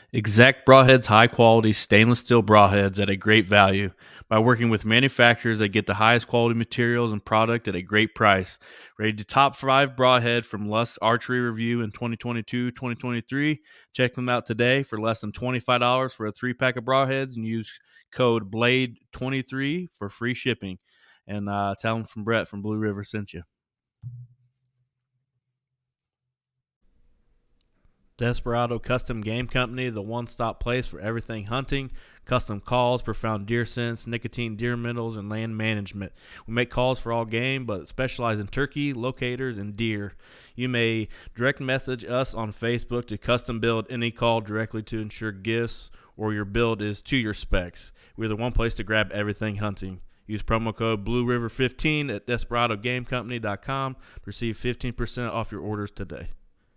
Exact Broadhead's high-quality stainless steel broadheads at a great value. By working with manufacturers that get the highest quality materials and product at a great price. Rated top 5 broadhead from Lusk Archery Review in 2022-2023. Check them out today for less than $25 for a 3-pack of broadheads and use code BLADE23 for free shipping. And tell them from Brett from Blue River sent you. Desperado Custom Game Company, the one-stop place for everything hunting, custom calls, profound deer scents, nicotine deer minerals, and land management. We make calls for all game, but specialize in turkey, locators, and deer. You may direct message us on Facebook to custom build any call directly to ensure gifts or your build is to your specs. We're the one place to grab everything hunting. Use promo code BlueRiver15 at DesperadoGameCompany.com to receive 15% off your orders today.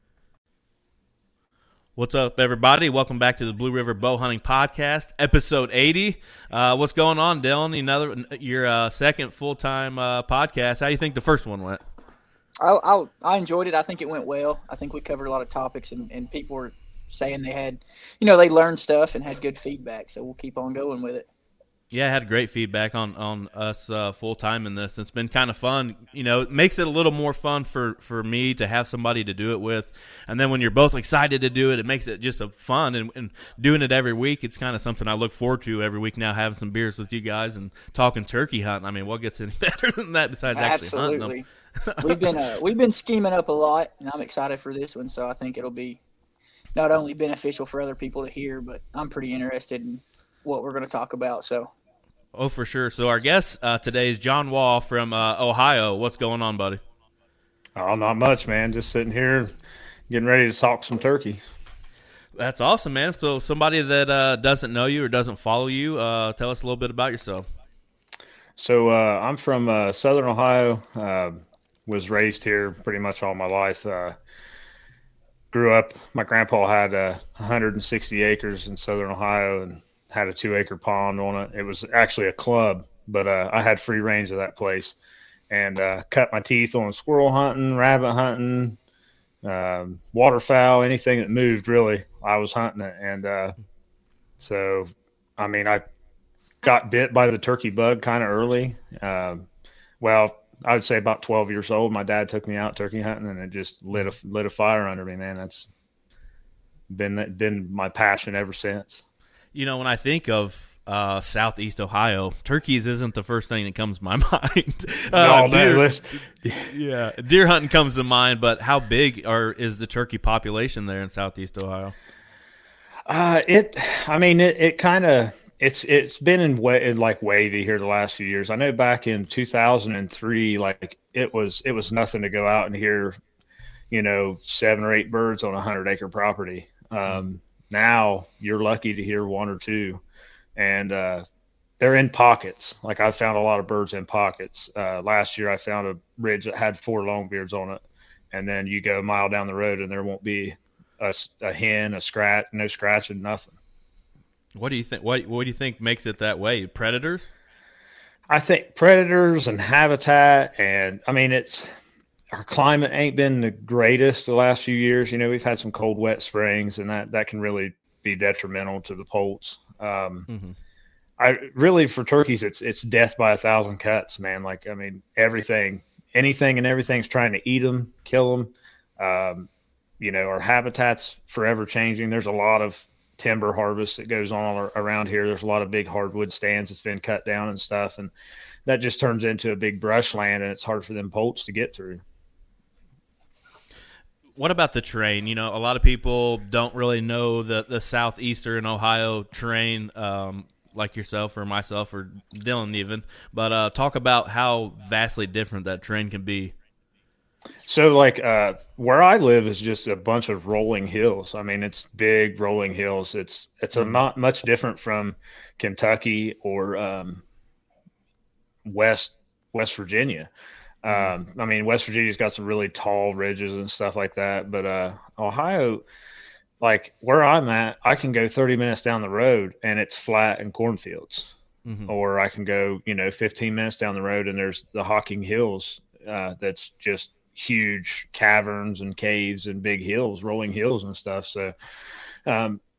What's up, everybody? Welcome back to the Blue River Bow Hunting Podcast, episode 80. What's going on, Dylan? Your second full-time podcast. How do you think the first one went? I enjoyed it. I think it went well. I think we covered a lot of topics, and people were saying they had, they learned stuff and had good feedback, so we'll keep on going with it. Yeah, I had great feedback on us full-time in this. It's been kind of fun. It makes it a little more fun for me to have somebody to do it with. And then when you're both excited to do it, it makes it just a fun. And doing it every week, it's kind of something I look forward to every week now, having some beers with you guys and talking turkey hunting. I mean, what gets any better than that besides actually hunting them? We've been scheming up a lot, and I'm excited for this one. So I think it'll be not only beneficial for other people to hear, but I'm pretty interested in what we're going to talk about. So. Oh, for sure. So our guest today is John Wall from Ohio. What's going on, buddy? Oh, not much, man. Just sitting here getting ready to talk some turkey. That's awesome, man. So somebody that doesn't know you or doesn't follow you, tell us a little bit about yourself. So I'm from Southern Ohio. Was raised here pretty much all my life. Grew up, my grandpa had 160 acres in Southern Ohio and had a 2-acre pond on it. It was actually a club, but I had free range of that place, and cut my teeth on squirrel hunting, rabbit hunting, waterfowl, anything that moved, really. I was hunting it. And so, I mean, I got bit by the turkey bug kind of early. Well, I would say about 12 years old. My dad took me out turkey hunting, and it just lit a fire under me, man. That's been my passion ever since. When I think of Southeast Ohio, turkeys isn't the first thing that comes to my mind. Deer hunting comes to mind, but how big is the turkey population there in Southeast Ohio? It's been in wavy here the last few years. I know back in 2003, it was nothing to go out and hear, 7 or 8 birds on a 100-acre property. Now you're lucky to hear 1 or 2, and they're in pockets. Like, I found a lot of birds in pockets. Last year I found a ridge that had 4 longbeards on it, and then you go a mile down the road and there won't be a hen, no scratching, nothing. What do you think? What do you think makes it that way? Predators? I think predators and habitat, and I mean our climate ain't been the greatest the last few years. We've had some cold, wet springs, and that can really be detrimental to the poults. For turkeys, it's death by 1,000 cuts, man. Anything and everything's trying to eat them, kill them. Our habitat's forever changing. There's a lot of timber harvest that goes on around here. There's a lot of big hardwood stands that's been cut down and stuff, and that just turns into a big brush land, and it's hard for them poults to get through. What about the terrain? A lot of people don't really know the southeastern Ohio terrain, like yourself or myself or Dylan even. But talk about how vastly different that terrain can be. So, where I live is just a bunch of rolling hills. I mean, it's big rolling hills. It's not much different from Kentucky or West Virginia. West Virginia's got some really tall ridges and stuff like that, but Ohio, where I'm at, I can go 30 minutes down the road and it's flat and cornfields. Or I can go 15 minutes down the road and there's the Hocking Hills, that's just huge caverns and caves and big hills, rolling hills and stuff. So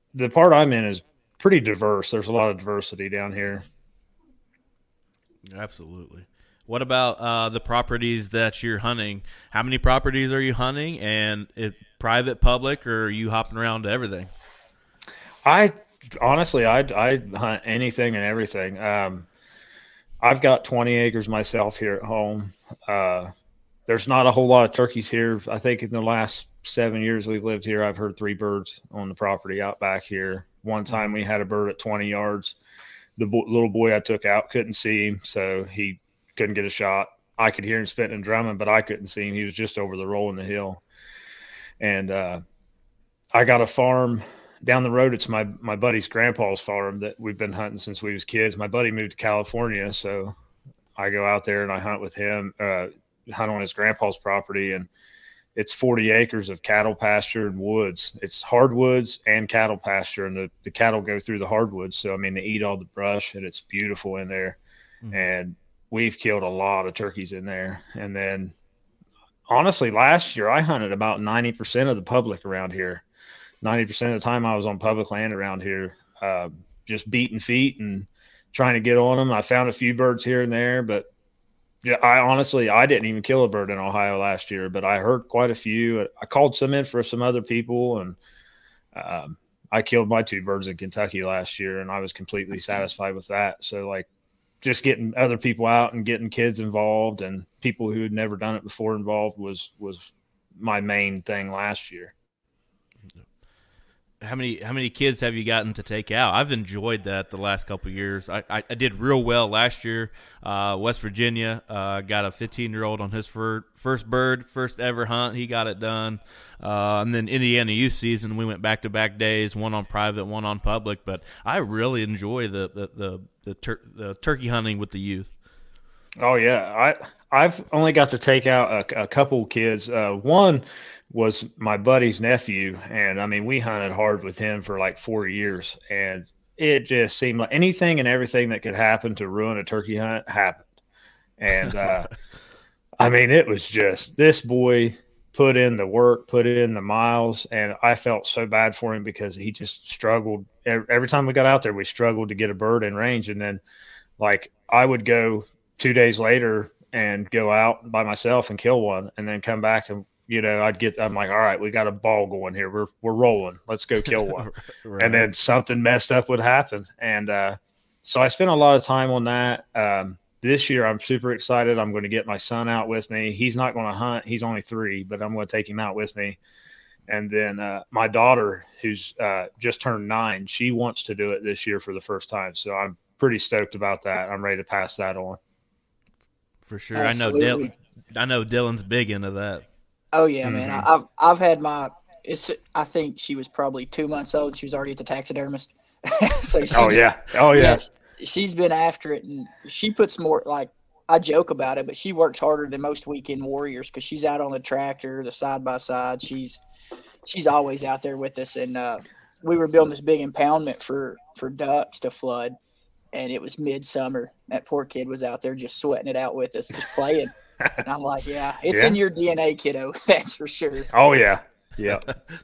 the part I'm in is pretty diverse. There's a lot of diversity down here. Absolutely. What about the properties that you're hunting? How many properties are you hunting, and private, public, or are you hopping around to everything? I honestly, I hunt anything and everything. I've got 20 acres myself here at home. There's not a whole lot of turkeys here. I think in the last 7 years we've lived here, I've heard three birds on the property out back here. One time we had a bird at 20 yards. The little boy I took out couldn't see him, so he couldn't get a shot. I could hear him spitting and drumming, but I couldn't see him. He was just over the roll in the hill. And I got a farm down the road. It's my buddy's grandpa's farm that we've been hunting since we was kids. My buddy moved to California, so I go out there and I hunt with him, hunt on his grandpa's property, and it's 40 acres of cattle pasture and woods. It's hardwoods and cattle pasture, and the cattle go through the hardwoods. So, I mean, they eat all the brush, and it's beautiful in there. Mm-hmm. And we've killed a lot of turkeys in there. And then, honestly, last year I hunted about 90% of the public around here. 90% of the time I was on public land around here, just beating feet and trying to get on them. I found a few birds here and there, but yeah, I didn't even kill a bird in Ohio last year, but I heard quite a few. I called some in for some other people, and I killed my two birds in Kentucky last year, and I was completely satisfied with that. So, like, just getting other people out and getting kids involved and people who had never done it before involved was my main thing last year. How many kids have you gotten to take out? I've enjoyed that the last couple of years. I did real well last year. West Virginia got a 15-year-old on his first bird, first ever hunt. He got it done. And then Indiana youth season, we went back-to-back days, one on private, one on public. But I really enjoy the turkey hunting with the youth. Oh yeah, I've only got to take out a couple kids. One was my buddy's nephew, and I mean, we hunted hard with him for like 4 years, and it just seemed like anything and everything that could happen to ruin a turkey hunt happened. And I mean, it was just, this boy put in the work, put in the miles, and I felt so bad for him because he just struggled. Every time we got out there, we struggled to get a bird in range. And then, like, I would go 2 days later and go out by myself and kill one, and then come back and, you know, I'm like, all right, we got a ball going here. We're rolling. Let's go kill one. Right. And then something messed up would happen. And so I spent a lot of time on that. This year, I'm super excited. I'm going to get my son out with me. He's not going to hunt. He's only 3, but I'm going to take him out with me. And then my daughter, who's just turned 9, she wants to do it this year for the first time. So I'm pretty stoked about that. I'm ready to pass that on. For sure. Absolutely. I know Dylan's big into that. Oh yeah, mm-hmm. Man. I've had I think she was probably 2 months old. She was already at the taxidermist. So oh yeah. Yes, she's been after it, and she puts more, like, I joke about it, but she works harder than most weekend warriors because she's out on the tractor, the side by side. She's always out there with us, and we were building this big impoundment for ducks to flood, and it was midsummer. That poor kid was out there just sweating it out with us, just playing. And I'm like, yeah, it's in your DNA, kiddo. That's for sure. Oh, yeah. Yeah.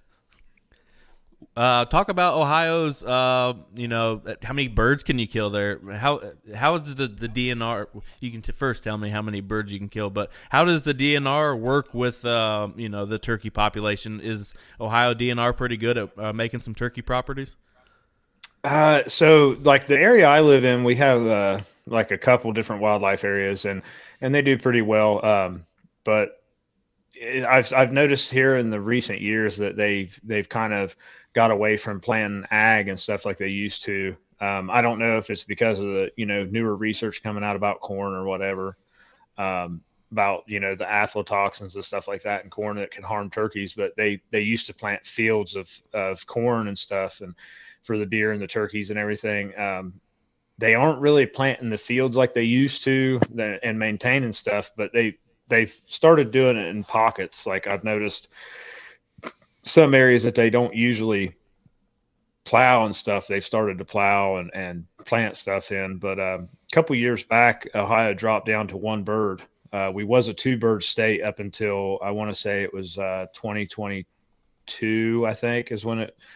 Talk about Ohio's, how many birds can you kill there? How is the DNR? You can first tell me how many birds you can kill, but how does the DNR work with, the turkey population? Is Ohio DNR pretty good at making some turkey properties? So, like, the area I live in, we have like a couple different wildlife areas, and they do pretty well. But I've noticed here in the recent years that they've kind of got away from planting ag and stuff like they used to. I don't know if it's because of the newer research coming out about corn or whatever, about the aflatoxins and stuff like that in corn that can harm turkeys. But they used to plant fields of corn and stuff, and for the deer and the turkeys and everything. They aren't really planting the fields like they used to and maintaining stuff, but they've started doing it in pockets. Like, I've noticed some areas that they don't usually plow and stuff, they've started to plow and plant stuff in. But a couple years back, Ohio dropped down to 1 bird. We was a 2-bird state up until, I want to say it was 2022, I think, is when it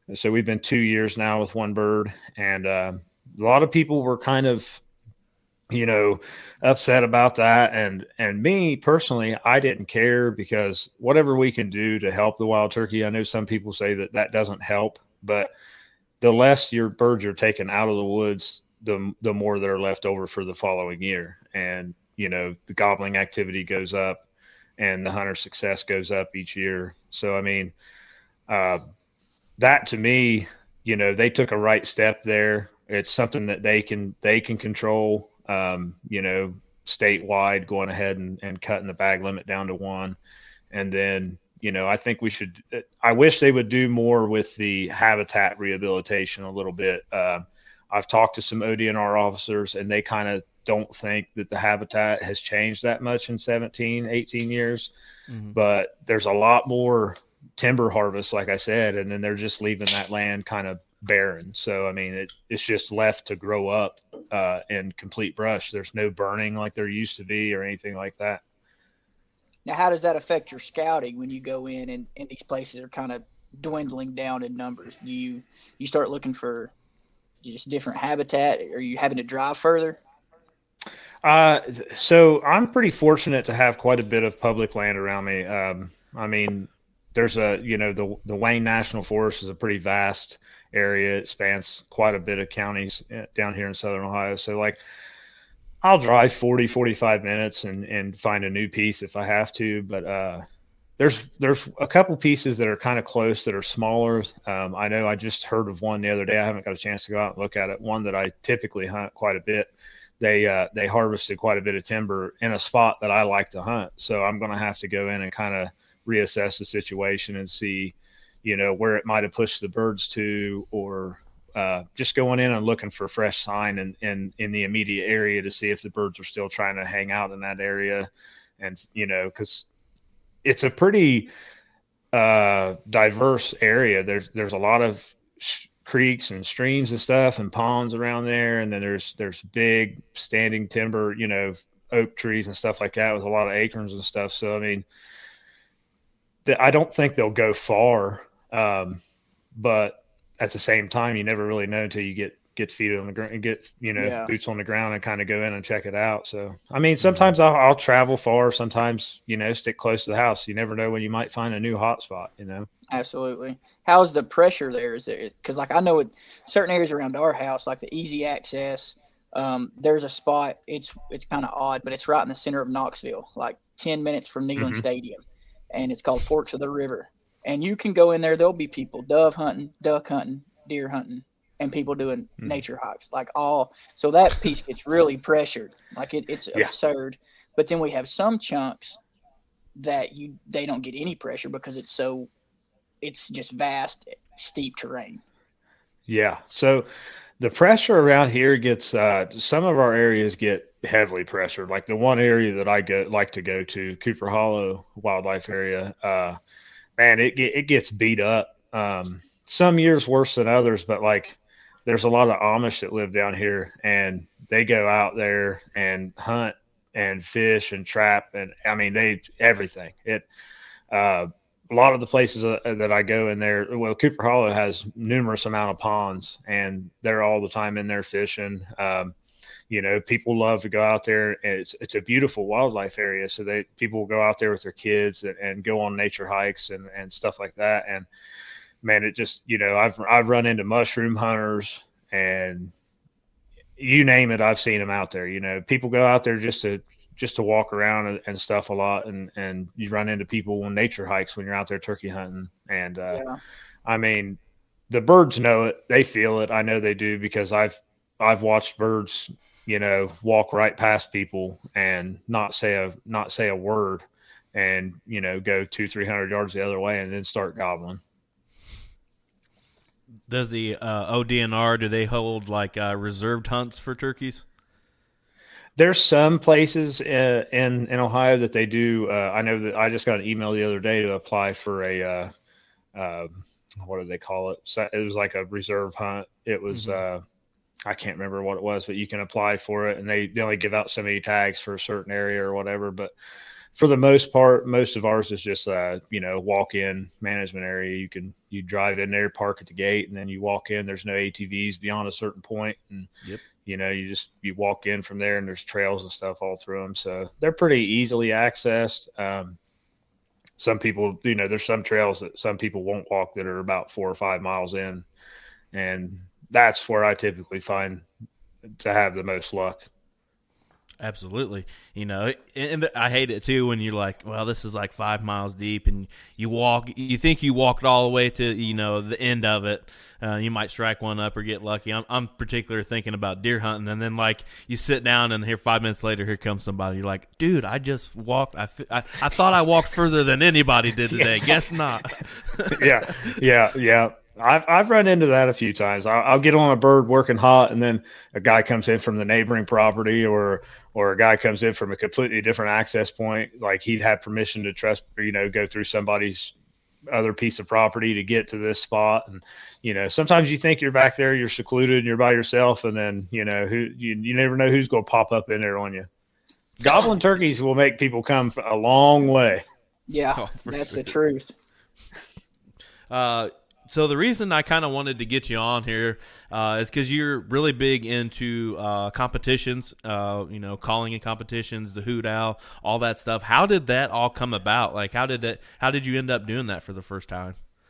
So we've been 2 years now with one bird, and a lot of people were kind of, you know, upset about that. And me personally, I didn't care, because whatever we can do to help the wild turkey, I know some people say that that doesn't help, but the less your birds are taken out of the woods, the more that are left over for the following year. And, you know, the gobbling activity goes up and the hunter success goes up each year. So, I mean, uh, that to me, you know, they took a right step there. It's something that they can control, you know, statewide, going ahead and cutting the bag limit down to one. And then, you know, I think I wish they would do more with the habitat rehabilitation a little bit. I've talked to some ODNR officers, and they kind of don't think that the habitat has changed that much in 17, 18 years. Mm-hmm. But there's a lot more timber harvest, like I said, and then they're just leaving that land kind of barren. So, I mean, it's just left to grow up in complete brush. There's no burning like there used to be or anything like that. Now, how does that affect your scouting when you go in and these places are kind of dwindling down in numbers? Do you start looking for just different habitat? Are you having to drive further? So I'm pretty fortunate to have quite a bit of public land around me. I mean, there's the Wayne National Forest is a pretty vast area. It spans quite a bit of counties down here in Southern Ohio. So, like, I'll drive 40, 45 minutes and find a new piece if I have to. But there's a couple pieces that are kind of close that are smaller. I know I just heard of one the other day. I haven't got a chance to go out and look at it. One that I typically hunt quite a bit. They harvested quite a bit of timber in a spot that I like to hunt. So I'm going to have to go in and kind of reassess the situation and see, you know, where it might have pushed the birds to, or just going in and looking for fresh sign in the immediate area to see if the birds are still trying to hang out in that area. And, you know, because it's a pretty diverse area. There's a lot of creeks and streams and stuff and ponds around there. And then there's big standing timber, you know, oak trees and stuff like that with a lot of acorns and stuff. So, I mean, I don't think they'll go far. But at the same time, you never really know until you get feet on the ground and get, you know, boots on the ground and kind of go in and check it out. So, I mean, sometimes I'll travel far, sometimes, you know, stick close to the house. You never know when you might find a new hot spot, you know? Absolutely. How's the pressure there? Is it, cause like I know in certain areas around our house, like the easy access, there's a spot, it's kind of odd, but it's right in the center of Knoxville, like 10 minutes from Neyland Stadium, and it's called Forks of the River. And you can go in there. There'll be people dove hunting, duck hunting, deer hunting, and people doing nature hikes, like all. So that piece gets really pressured. Like it's absurd. But then we have some chunks that they don't get any pressure because it's just vast, steep terrain. Yeah. So the pressure around here gets some of our areas get heavily pressured. Like the one area that I like to go to, Cooper Hollow Wildlife Area. Man, it gets beat up. Some years worse than others, but like there's a lot of Amish that live down here, and they go out there and hunt and fish and trap, and I mean everything. A lot of the places that I go in there, well, Cooper Hollow has numerous amount of ponds, and they're all the time in there fishing. You know, people love to go out there, and it's a beautiful wildlife area. So people will go out there with their kids and go on nature hikes and stuff like that. And man, it just, you know, I've run into mushroom hunters, and you name it, I've seen them out there. You know, people go out there just to walk around and stuff a lot, and you run into people on nature hikes when you're out there turkey hunting. And I mean, the birds know it, they feel it. I know they do, because I've watched birds, you know, walk right past people and not say a word, and, you know, go 200-300 yards the other way and then start gobbling. Does the ODNR, do they hold like reserved hunts for turkeys? There's some places in Ohio that they do. I know that I just got an email the other day to apply for a what do they call it? So it was like a reserve hunt. It was I can't remember what it was, but you can apply for it, and they only give out so many tags for a certain area or whatever. But for the most part, most of ours is just walk-in management area. You drive in there, park at the gate, and then you walk in. There's no ATVs beyond a certain point, and Yep. You walk in from there, and there's trails and stuff all through them, so they're pretty easily accessed. Some people, there's some trails that some people won't walk that are about 4 or 5 miles in, and that's where I typically find to have the most luck. Absolutely. And I hate it too when you're like, well, this is like 5 miles deep, and you think you walked all the way to, the end of it. You might strike one up or get lucky. I'm particularly thinking about deer hunting, and then like you sit down and here 5 minutes later, here comes somebody. You're like, dude, I just walked. I thought I walked further than anybody did today. Guess not. Yeah. I've run into that a few times. I'll get on a bird working hot, and then a guy comes in from the neighboring property, or a guy comes in from a completely different access point. Like he'd have permission to go through somebody's other piece of property to get to this spot. And, sometimes you think you're back there, you're secluded and you're by yourself. And then, you never know who's going to pop up in there on you. Gobbling turkeys will make people come a long way. Yeah, that's sure. The truth. So the reason I kind of wanted to get you on here is because you're really big into competitions, calling in competitions, the Hoot Owl, all that stuff. How did that all come about? Like, how did you end up doing that for the first time?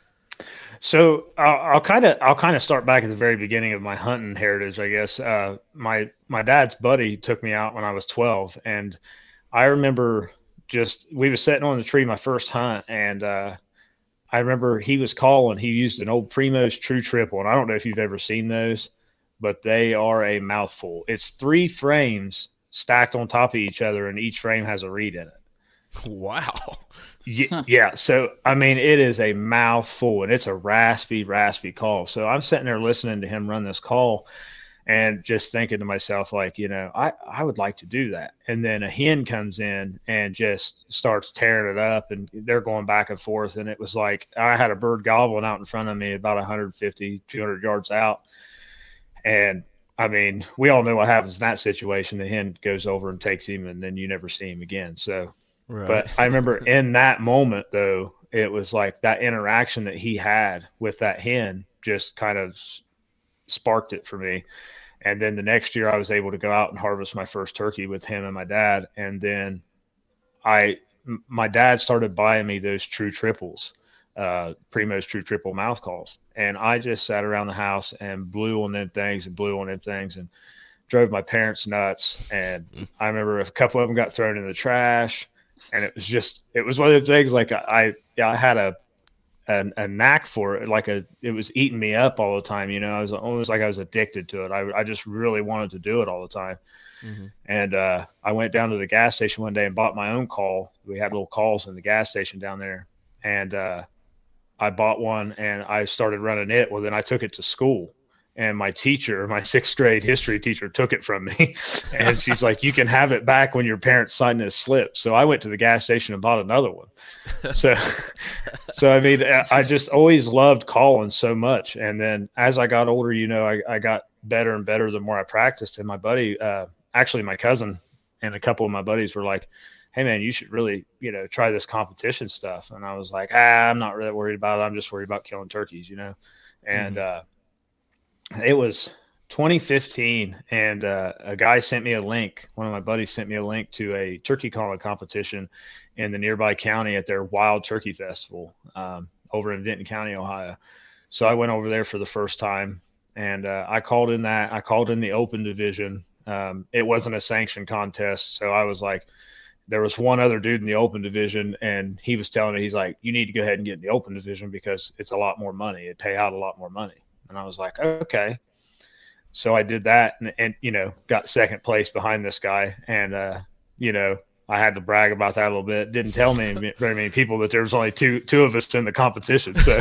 So I'll kind of start back at the very beginning of my hunting heritage, I guess. My dad's buddy took me out when I was 12, and I remember we was sitting on the tree my first hunt, and I remember he was calling. He used an old Primos True Triple, and I don't know if you've ever seen those, but they are a mouthful. It's 3 frames stacked on top of each other, and each frame has a reed in it. Wow. Yeah. So, I mean, it is a mouthful, and it's a raspy call. So I'm sitting there listening to him run this call and just thinking to myself, like, I would like to do that. And then a hen comes in and just starts tearing it up, and they're going back and forth. And it was like I had a bird gobbling out in front of me about 150, 200 yards out. And, I mean, we all know what happens in that situation. The hen goes over and takes him, and then you never see him again. So, right. But I remember in that moment, though, it was like that interaction that he had with that hen just kind of sparked it for me. And then the next year I was able to go out and harvest my first turkey with him and my dad. And then my dad started buying me those True Triples, Primos True Triple mouth calls. And I just sat around the house and blew on them things and drove my parents nuts. And I remember a couple of them got thrown in the trash, and it was one of those things. Like I had a knack for it. It was eating me up all the time. I was almost like I was addicted to it. I just really wanted to do it all the time. Mm-hmm. And I went down to the gas station one day and bought my own call. We had little calls in the gas station down there. And I bought one and I started running it. Well, then I took it to school. And my teacher, my 6th grade history teacher, took it from me. And she's like, you can have it back when your parents sign this slip. So I went to the gas station and bought another one. So I mean, I just always loved calling so much. And then as I got older, I got better and better the more I practiced. And my buddy, actually my cousin and a couple of my buddies were like, hey man, you should really, try this competition stuff. And I was like, I'm not really worried about it. I'm just worried about killing turkeys, And, it was 2015, and a guy sent me a link. One of my buddies sent me a link to a turkey calling competition in the nearby county at their Wild Turkey Festival over in Denton County, Ohio. So I went over there for the first time, and I called in the open division. It wasn't a sanctioned contest, so I was like, there was one other dude in the open division, and he was telling me, he's like, you need to go ahead and get in the open division because it's a lot more money. It'd pay out a lot more money. And I was like, okay. So I did that and got second place behind this guy. And, I had to brag about that a little bit. Didn't tell me very many people that there was only two of us in the competition. So,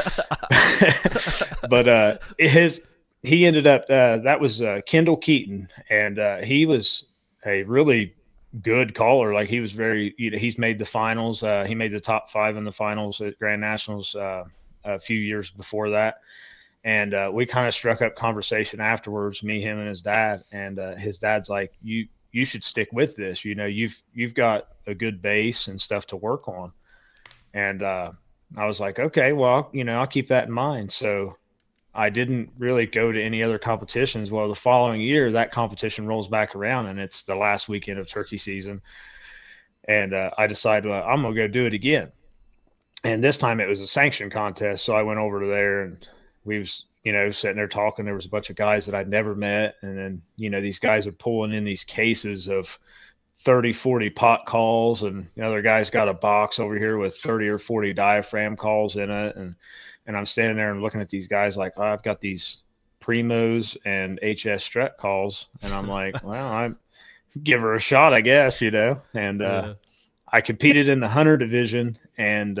but he ended up, that was Kendall Keaton. And he was a really good caller. Like he was he's made the finals. He made the top 5 in the finals at Grand Nationals a few years before that. And we kind of struck up conversation afterwards, me, him, and his dad. And his dad's like, you you should stick with this. You know, you've got a good base and stuff to work on. And I was like, okay, well, you know, I'll keep that in mind. So I didn't really go to any other competitions. Well, the following year, that competition rolls back around, and it's the last weekend of turkey season. And I decided, well, I'm going to go do it again. And this time it was a sanctioned contest. So I went over to there, and we was, you know, sitting there talking. There was a bunch of guys that I'd never met. And then, you know, these guys are pulling in these cases of 30, 40 pot calls, and the other guy's got a box over here with 30 or 40 diaphragm calls in it. And I'm standing there and looking at these guys like, oh, I've got these Primos and HS Strut calls. And I'm like, well, I give her a shot, I guess, you know. And I competed in the hunter division, and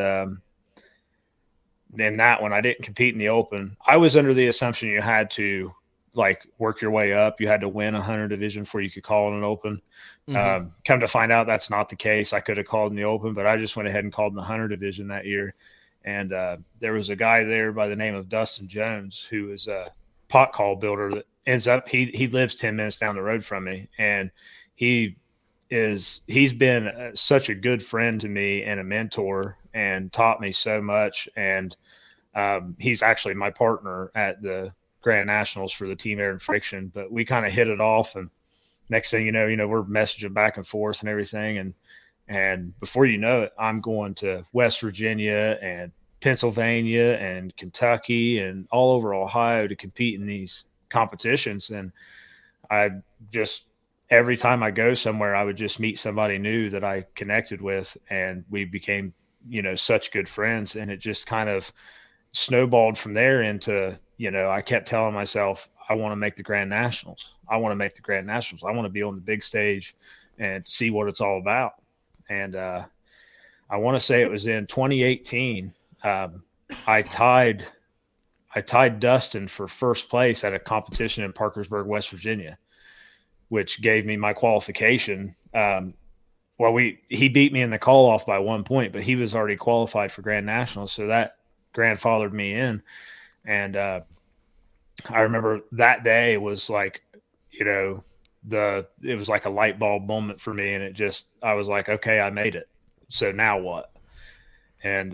in that one, I didn't compete in the open. I was under the assumption you had to like work your way up. You had to win a hunter division before you could call in an open. Mm-hmm. Come to find out, that's not the case. I could have called in the open, but I just went ahead and called in the hunter division that year. And there was a guy there by the name of Dustin Jones, who is a pot call builder that ends up, he lives 10 minutes down the road from me. And he's been such a good friend to me and a mentor, and taught me so much. And he's actually my partner at the Grand Nationals for the Team Air and Friction, but we kind of hit it off. And next thing you know, we're messaging back and forth and everything. And before you know it, I'm going to West Virginia and Pennsylvania and Kentucky and all over Ohio to compete in these competitions. And I just, every time I go somewhere, I would just meet somebody new that I connected with, and we became, you know, such good friends. And it just kind of snowballed from there into, you know, I kept telling myself, I want to make the Grand Nationals. I want to make the Grand Nationals. I want to be on the big stage and see what it's all about. And I want to say it was in 2018. I tied Dustin for first place at a competition in Parkersburg, West Virginia, which gave me my qualification. He beat me in the call off by 1 point, but he was already qualified for Grand Nationals. So that grandfathered me in. And I remember that day was like, you know, it was like a light bulb moment for me. And I was like, okay, I made it. So now what? And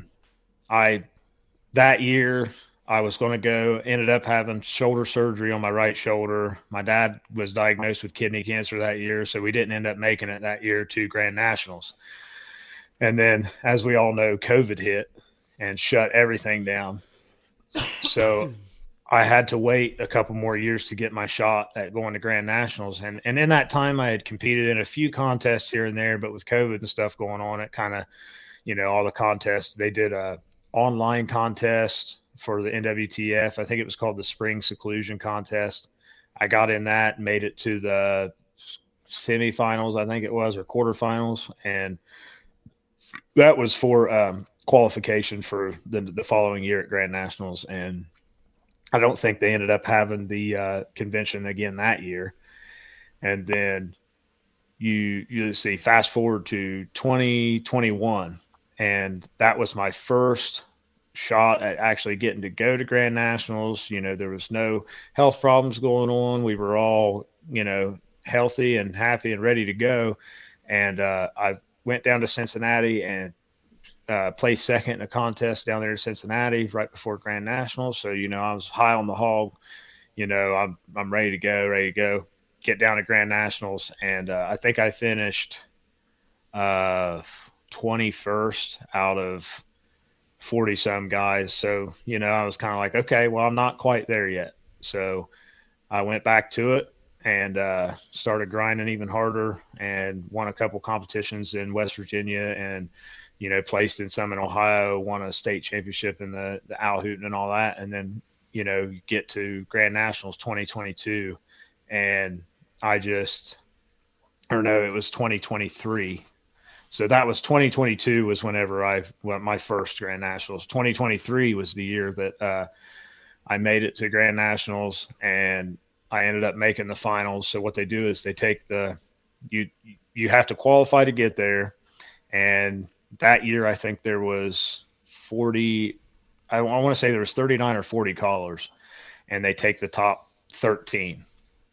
that year I was going to ended up having shoulder surgery on my right shoulder. My dad was diagnosed with kidney cancer that year, so we didn't end up making it that year to Grand Nationals. And then, as we all know, COVID hit and shut everything down. So I had to wait a couple more years to get my shot at going to Grand Nationals. And in that time, I had competed in a few contests here and there, but with COVID and stuff going on, it kind of, you know, all the contests, they did a online contest for the NWTF. I think it was called the Spring Seclusion Contest. I got in that and made it to the semifinals, I think it was, or quarterfinals. And that was for qualification for the following year at Grand Nationals. And I don't think they ended up having the convention again that year. And then you see, fast forward to 2021, and that was my first shot at actually getting to go to Grand Nationals. You know, there was no health problems going on. We were all, you know, healthy and happy and ready to go. And I went down to Cincinnati and placed second in a contest down there in Cincinnati right before Grand Nationals. So, you know, I was high on the hog. You know, I'm ready to go, get down to Grand Nationals. And I think I finished 21st out of 40 some guys. So, you know, I was kind of like, okay, well, I'm not quite there yet. So I went back to it and started grinding even harder, and won a couple competitions in West Virginia, and, you know, placed in some in Ohio, won a state championship in the owl hooting and all that. And then, you know, you get to Grand Nationals 2022, and it was 2023. So that was 2022 was whenever my first Grand Nationals. 2023 was the year that I made it to Grand Nationals, and I ended up making the finals. So what they do is they take you have to qualify to get there. And that year, I think there was 40, I want to say there was 39 or 40 callers, and they take the top 13.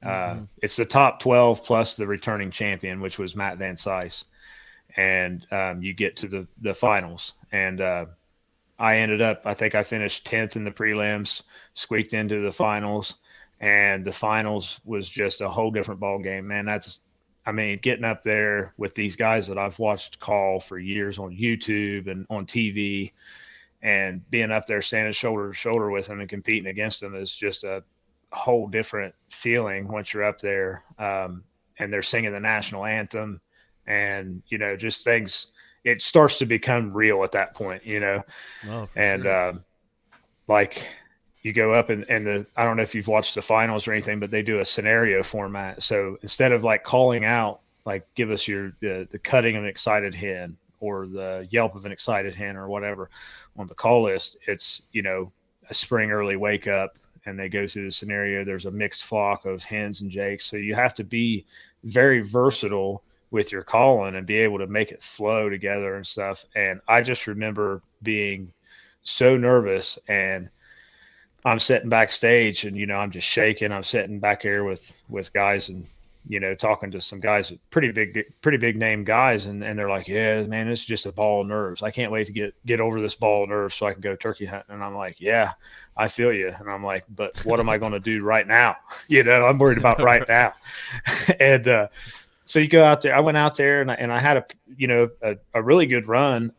It's the top 12 plus the returning champion, which was Matt Van Cise. And you get to the finals. And I ended up, I think I finished 10th in the prelims, squeaked into the finals. And the finals was just a whole different ball game, man. Getting up there with these guys that I've watched call for years on YouTube and on TV, and being up there standing shoulder to shoulder with them and competing against them is just a whole different feeling once you're up there. And they're singing the national anthem, and, just things, it starts to become real at that point, Oh, and sure. You go up and I don't know if you've watched the finals or anything, but they do a scenario format. So instead of calling out, give us the cutting of an excited hen or the yelp of an excited hen or whatever on the call list, it's, a spring early wake up, and they go through the scenario. There's a mixed flock of hens and jakes. So you have to be very versatile with your calling and be able to make it flow together and stuff. And I just remember being so nervous, and I'm sitting backstage and, I'm just shaking. I'm sitting back here with guys and, talking to some guys, pretty big name guys. And they're like, yeah, man, it's just a ball of nerves. I can't wait to get over this ball of nerves so I can go turkey hunting. And I'm like, yeah, I feel you. And I'm like, but what am I going to do right now? I'm worried about right now. And, so you go out there, I went out there and I had a really good run.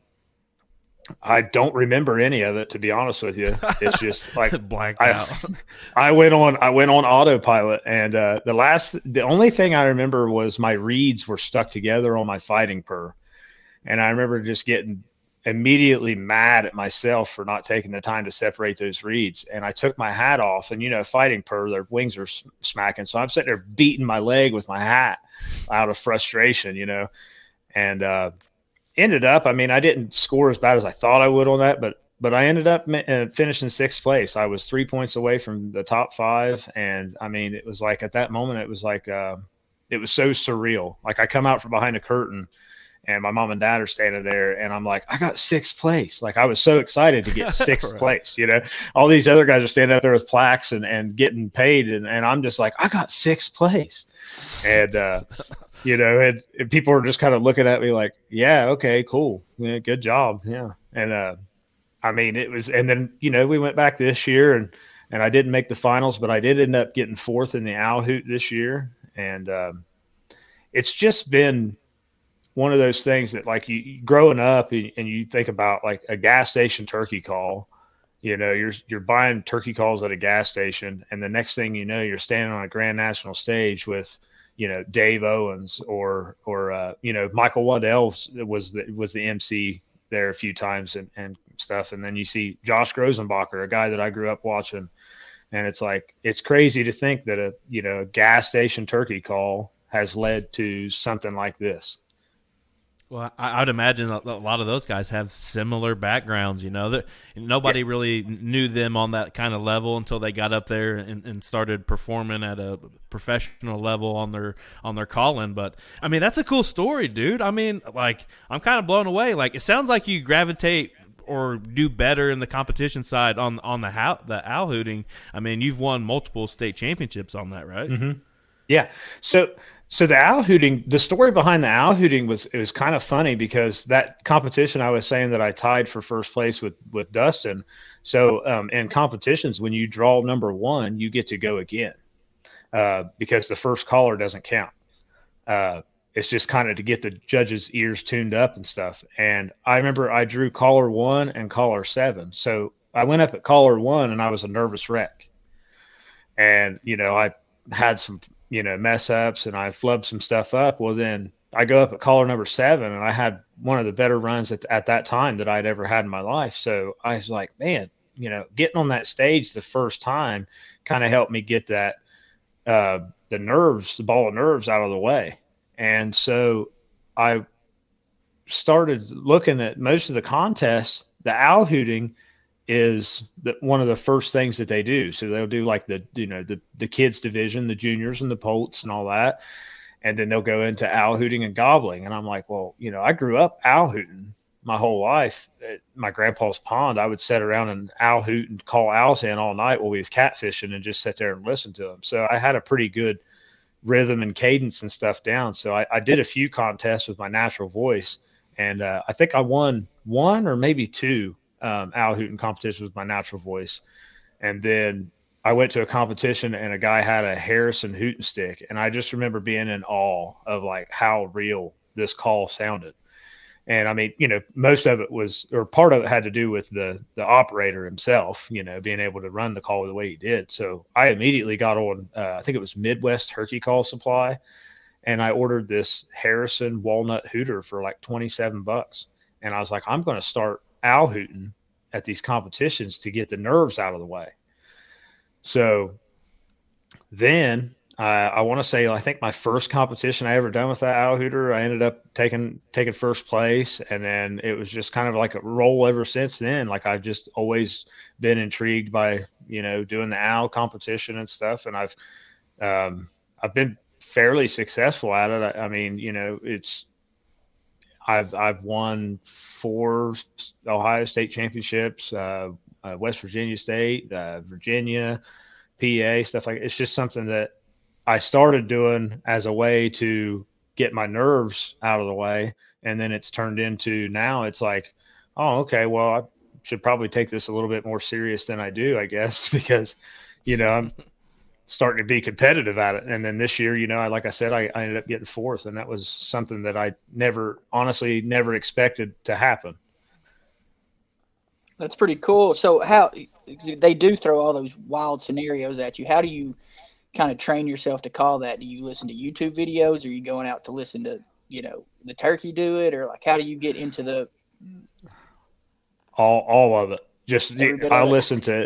I don't remember any of it, to be honest with you. It's just blacked out. I went on autopilot, and the only thing I remember was my reeds were stuck together on my fighting purr. And I remember just getting immediately mad at myself for not taking the time to separate those reeds. And I took my hat off, and fighting purr, their wings are smacking. So I'm sitting there beating my leg with my hat out of frustration, and, ended up, I didn't score as bad as I thought I would on that, but I ended up finishing 6th place. I was 3 points away from the top 5. And it was at that moment, it was it was so surreal. I come out from behind a curtain, and my mom and dad are standing there, and I'm like, I got 6th place. I was so excited to get 6th place, all these other guys are standing out there with plaques and getting paid. And I'm just like, I got 6th place. And, and people are just kind of looking at me like, yeah, okay, cool. Yeah, good job. Yeah. And, it was, and then, we went back this year and I didn't make the finals, but I did end up getting 4th in the owl hoot this year. And, it's just been one of those things that you growing up and you think about a gas station turkey call, you're buying turkey calls at a gas station. And the next thing you're standing on a Grand National stage with, Dave Owens or Michael Waddell was the MC there a few times and stuff. And then you see Josh Grosenbacher, a guy that I grew up watching. And it's crazy to think that a gas station turkey call has led to something like this. Well, I would imagine a lot of those guys have similar backgrounds. Nobody really knew them on that kind of level until they got up there and started performing at a professional level on their calling. But that's a cool story, dude. I'm kind of blown away. It sounds like you gravitate or do better in the competition side on the owl hooting. You've won multiple state championships on that, right? Mm-hmm. Yeah. So the owl hooting, the story behind the owl hooting was kind of funny because that competition I was saying that I tied for 1st place with Dustin. So in competitions, when you draw number 1, you get to go again because the first caller doesn't count. It's just kind of to get the judges' ears tuned up and stuff. And I remember I drew caller 1 and caller 7. So I went up at caller 1 and I was a nervous wreck. And, I had some mess ups and I flubbed some stuff up. Well, then I go up at caller number 7 and I had one of the better runs at that time that I'd ever had in my life. So I was like, man, getting on that stage the first time kind of helped me get that, the ball of nerves out of the way. And so I started looking at most of the contests. The owl hooting is one of the first things that they do. So they'll do the kids division, the juniors and the Polts and all that. And then they'll go into owl hooting and gobbling. And I'm like, well, I grew up owl hooting my whole life at my grandpa's pond, I would sit around and owl hoot and call owls in all night while we was catfishing and just sit there and listen to them. So I had a pretty good rhythm and cadence and stuff down. So I did a few contests with my natural voice, and I think I won one or maybe two owl hooting competitions with my natural voice. And then I went to a competition and a guy had a Harrison hooting stick, and I just remember being in awe of like how real this call sounded. And I mean, most of it was, or part of it had to do with the operator himself, being able to run the call the way he did. So I immediately got on, I think it was Midwest Turkey Call Supply, and I ordered this Harrison walnut hooter for like $27. And I was like, I'm going to start owl hooting at these competitions to get the nerves out of the way. So then I want to say, I think my first competition I ever done with that owl hooter, I ended up taking first place. And then it was just kind of like a roll ever since then. Like I've just always been intrigued by, doing the owl competition and stuff. And I've been fairly successful at it. I mean, I've won 4 Ohio State championships, West Virginia State, Virginia, PA, stuff like that. It's just something that I started doing as a way to get my nerves out of the way. And then it's turned into, now it's like, oh, okay, well, I should probably take this a little bit more serious than I do, I guess, because, I'm starting to be competitive at it. And then this year, like I said, I ended up getting 4th, and that was something that I honestly never expected to happen. That's pretty cool. So how they do throw all those wild scenarios at you. How do you kind of train yourself to call that? Do you listen to YouTube videos, or are you going out to listen to, the turkey do it, or like, how do you get into the all of it? Just I'll listen to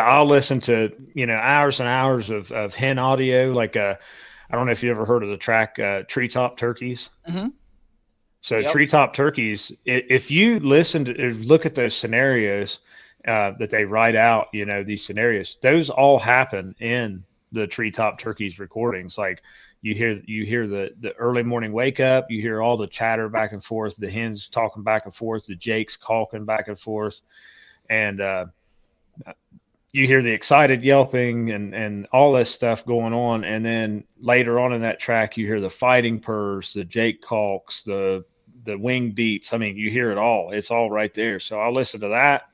hours and hours of hen audio. Like I don't know if you ever heard of the track Treetop Turkeys. Mm-hmm. So yep. Treetop Turkeys, if you listen to look at those scenarios that they write out, these scenarios, those all happen in the Treetop Turkeys recordings. Like you hear the early morning wake up, you hear all the chatter back and forth, the hens talking back and forth, the jakes calking back and forth, and you hear the excited yelping and all this stuff going on. And then later on in that track, you hear the fighting purrs, the jake calks, the wing beats. I mean, you hear it all. It's all right there. So I'll listen to that.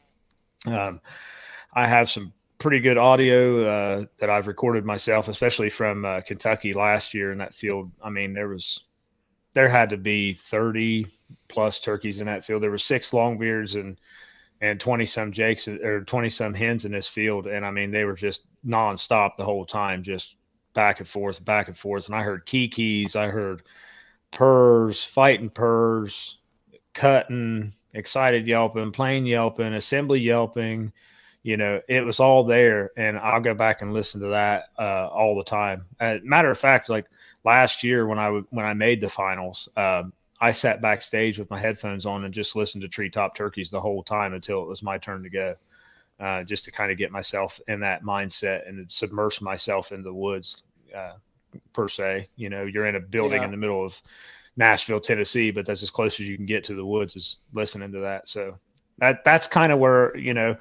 I have some pretty good audio that I've recorded myself, especially from Kentucky last year in that field. I mean, there had to be 30 plus turkeys in that field. There were 6 longbeards and 20 some jakes or 20 some hens in this field. And I mean, they were just nonstop the whole time, just back and forth, back and forth. And I heard kikis, I heard purrs, fighting purrs, cutting, excited yelping, plain yelping, assembly yelping. It was all there, and I'll go back and listen to that all the time. Matter of fact, like last year when I made the finals, I sat backstage with my headphones on and just listened to Treetop Turkeys the whole time until it was my turn to go, just to kind of get myself in that mindset and submerge myself in the woods, per se. You're in a building in the middle of Nashville, Tennessee, but that's as close as you can get to the woods is listening to that. So that's kind of where,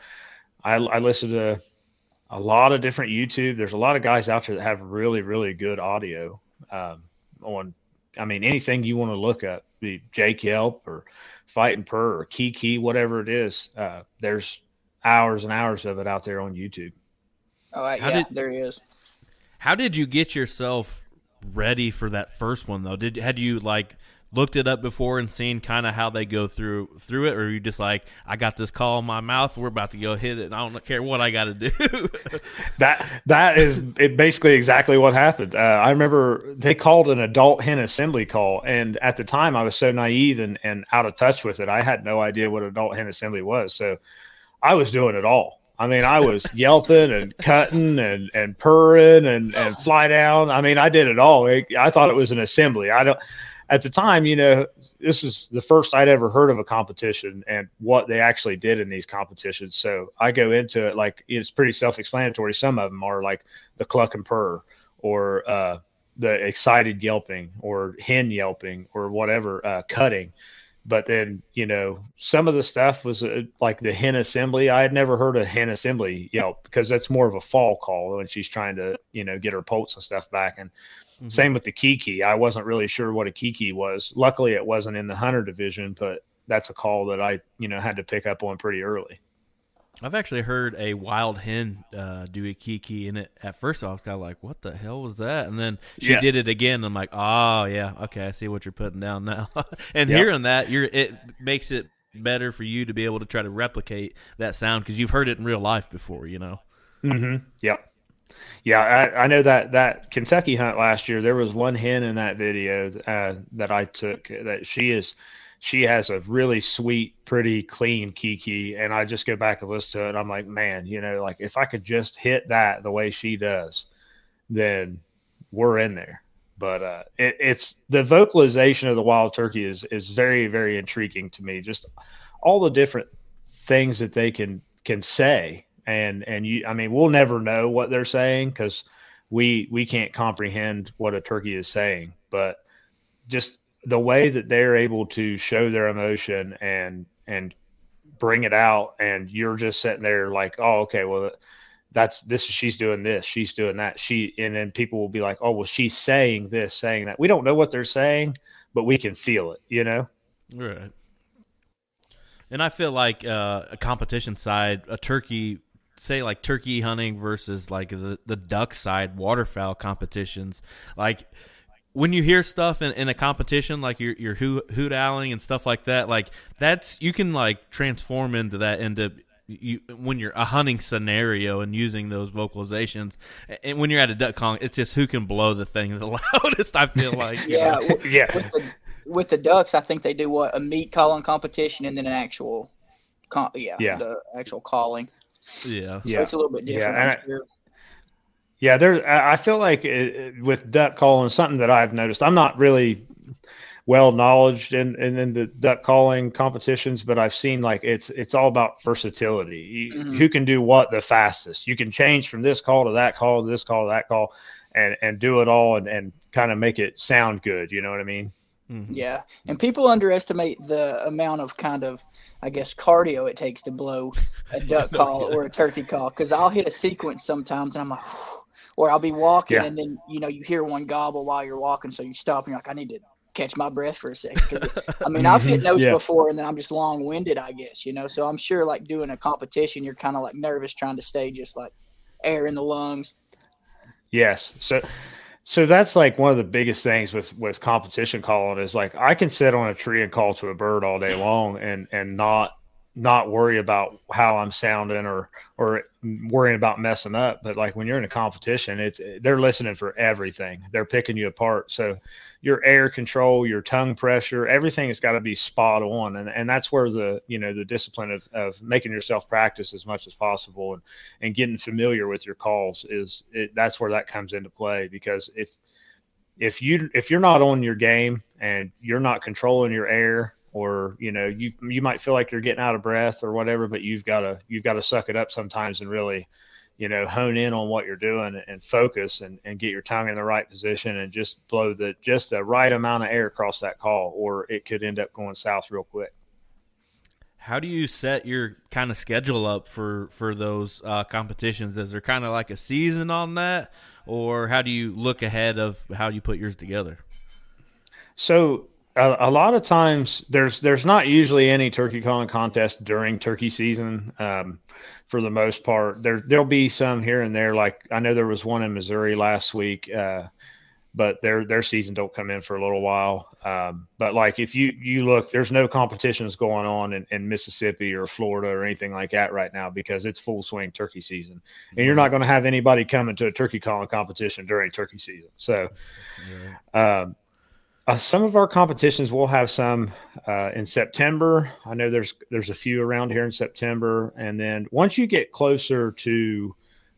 I listen to a lot of different YouTube. There's a lot of guys out there that have really, really good audio on, I mean, anything you want to look up, be Jake Yelp or Fight and Purr or Kiki, whatever it is. There's hours and hours of it out there on YouTube. Oh, there he is. How did you get yourself ready for that first one, though? Had you like looked it up before and seen kind of how they go through it, or are you just like, I got this call in my mouth, we're about to go hit it, and I don't care what I got to do? That is basically exactly what happened. I remember they called an adult hen assembly call, and at the time I was so naive and out of touch with it. I had no idea what adult hen assembly was, so I was doing it all. I mean, I was yelping and cutting and purring and fly down. I mean, I did it all. I thought it was an assembly. At the time, this is the first I'd ever heard of a competition and what they actually did in these competitions. So I go into it like it's pretty self-explanatory. Some of them are like the cluck and purr or the excited yelping or hen yelping or whatever, cutting. But then, some of the stuff was like the hen assembly. I had never heard a hen assembly yelp, because that's more of a fall call when she's trying to, get her poults and stuff back. And same with the kiki. I wasn't really sure what a kiki was. Luckily, it wasn't in the hunter division, but that's a call that I, had to pick up on pretty early. I've actually heard a wild hen do a kiki, and at first I was kind of like, what the hell was that? And then she did it again, and I'm like, oh, yeah, okay, I see what you're putting down now. And hearing that, it makes it better for you to be able to try to replicate that sound, because you've heard it in real life before, Mm-hmm. Yep. Yeah, I know that Kentucky hunt last year, there was one hen in that video that I took that she has a really sweet, pretty clean kiki, and I just go back and listen to it. And I'm like, man, like if I could just hit that the way she does, then we're in there. But it's the vocalization of the wild turkey is very, very intriguing to me. Just all the different things that they can say, and we'll never know what they're saying, because we can't comprehend what a turkey is saying, but just the way that they're able to show their emotion and bring it out, and you're just sitting there like, oh, okay, well, she's doing this, she's doing that. And then people will be like, oh, well, she's saying this, saying that. We don't know what they're saying, but we can feel it, Right. And I feel like a competition side, a turkey, say like turkey hunting versus like the duck side, waterfowl competitions, like when you hear stuff in a competition, like you're hoot owling and stuff like that, like you can like transform into that when you're a hunting scenario and using those vocalizations. And when you're at a duck calling, it's just who can blow the thing the loudest, I feel like. Yeah. With the ducks, I think they do a meat calling competition and then an actual, the actual calling. Yeah. So it's a little bit different. Yeah, I feel like with duck calling, something that I've noticed, I'm not really well knowledged in the duck calling competitions, but I've seen like it's all about versatility. Who can do what the fastest? You can change from this call to that call to this call to that call, and do it all and kind of make it sound good. You know what I mean? Mm-hmm. Yeah, and people underestimate the amount of kind of, I guess, cardio it takes to blow a duck call or a turkey call, because I'll hit a sequence sometimes and I'm like, or I'll be walking and then, you hear one gobble while you're walking. So you stop and you're like, I need to catch my breath for a second. Cause I've hit notes before and then I'm just long winded, I guess, so I'm sure like doing a competition, you're kind of like nervous trying to stay just like air in the lungs. Yes. So that's like one of the biggest things with competition calling is like, I can sit on a tree and call to a bird all day long and not worry about how I'm sounding or worrying about messing up. But like when you're in a competition, they're listening for everything. They're picking you apart. So your air control, your tongue pressure, everything has got to be spot on. And that's where the discipline of making yourself practice as much as possible and getting familiar with your calls that's where that comes into play. Because if you're not on your game and you're not controlling your air, or you might feel like you're getting out of breath or whatever, but you've got to suck it up sometimes and really hone in on what you're doing and focus and get your tongue in the right position and just blow the right amount of air across that call, or it could end up going south real quick. How do you set your kind of schedule up for those competitions? Is there kind of like a season on that, or how do you look ahead of how you put yours together? So a lot of times there's not usually any turkey calling contest during turkey season. For the most part, there'll be some here and there. Like I know there was one in Missouri last week, but their season don't come in for a little while. But like if you look, there's no competitions going on in Mississippi or Florida or anything like that right now, because it's full swing turkey season, and you're not going to have anybody coming to a turkey calling competition during turkey season. So, some of our competitions will have some in September. I know there's a few around here in September, and then once you get closer to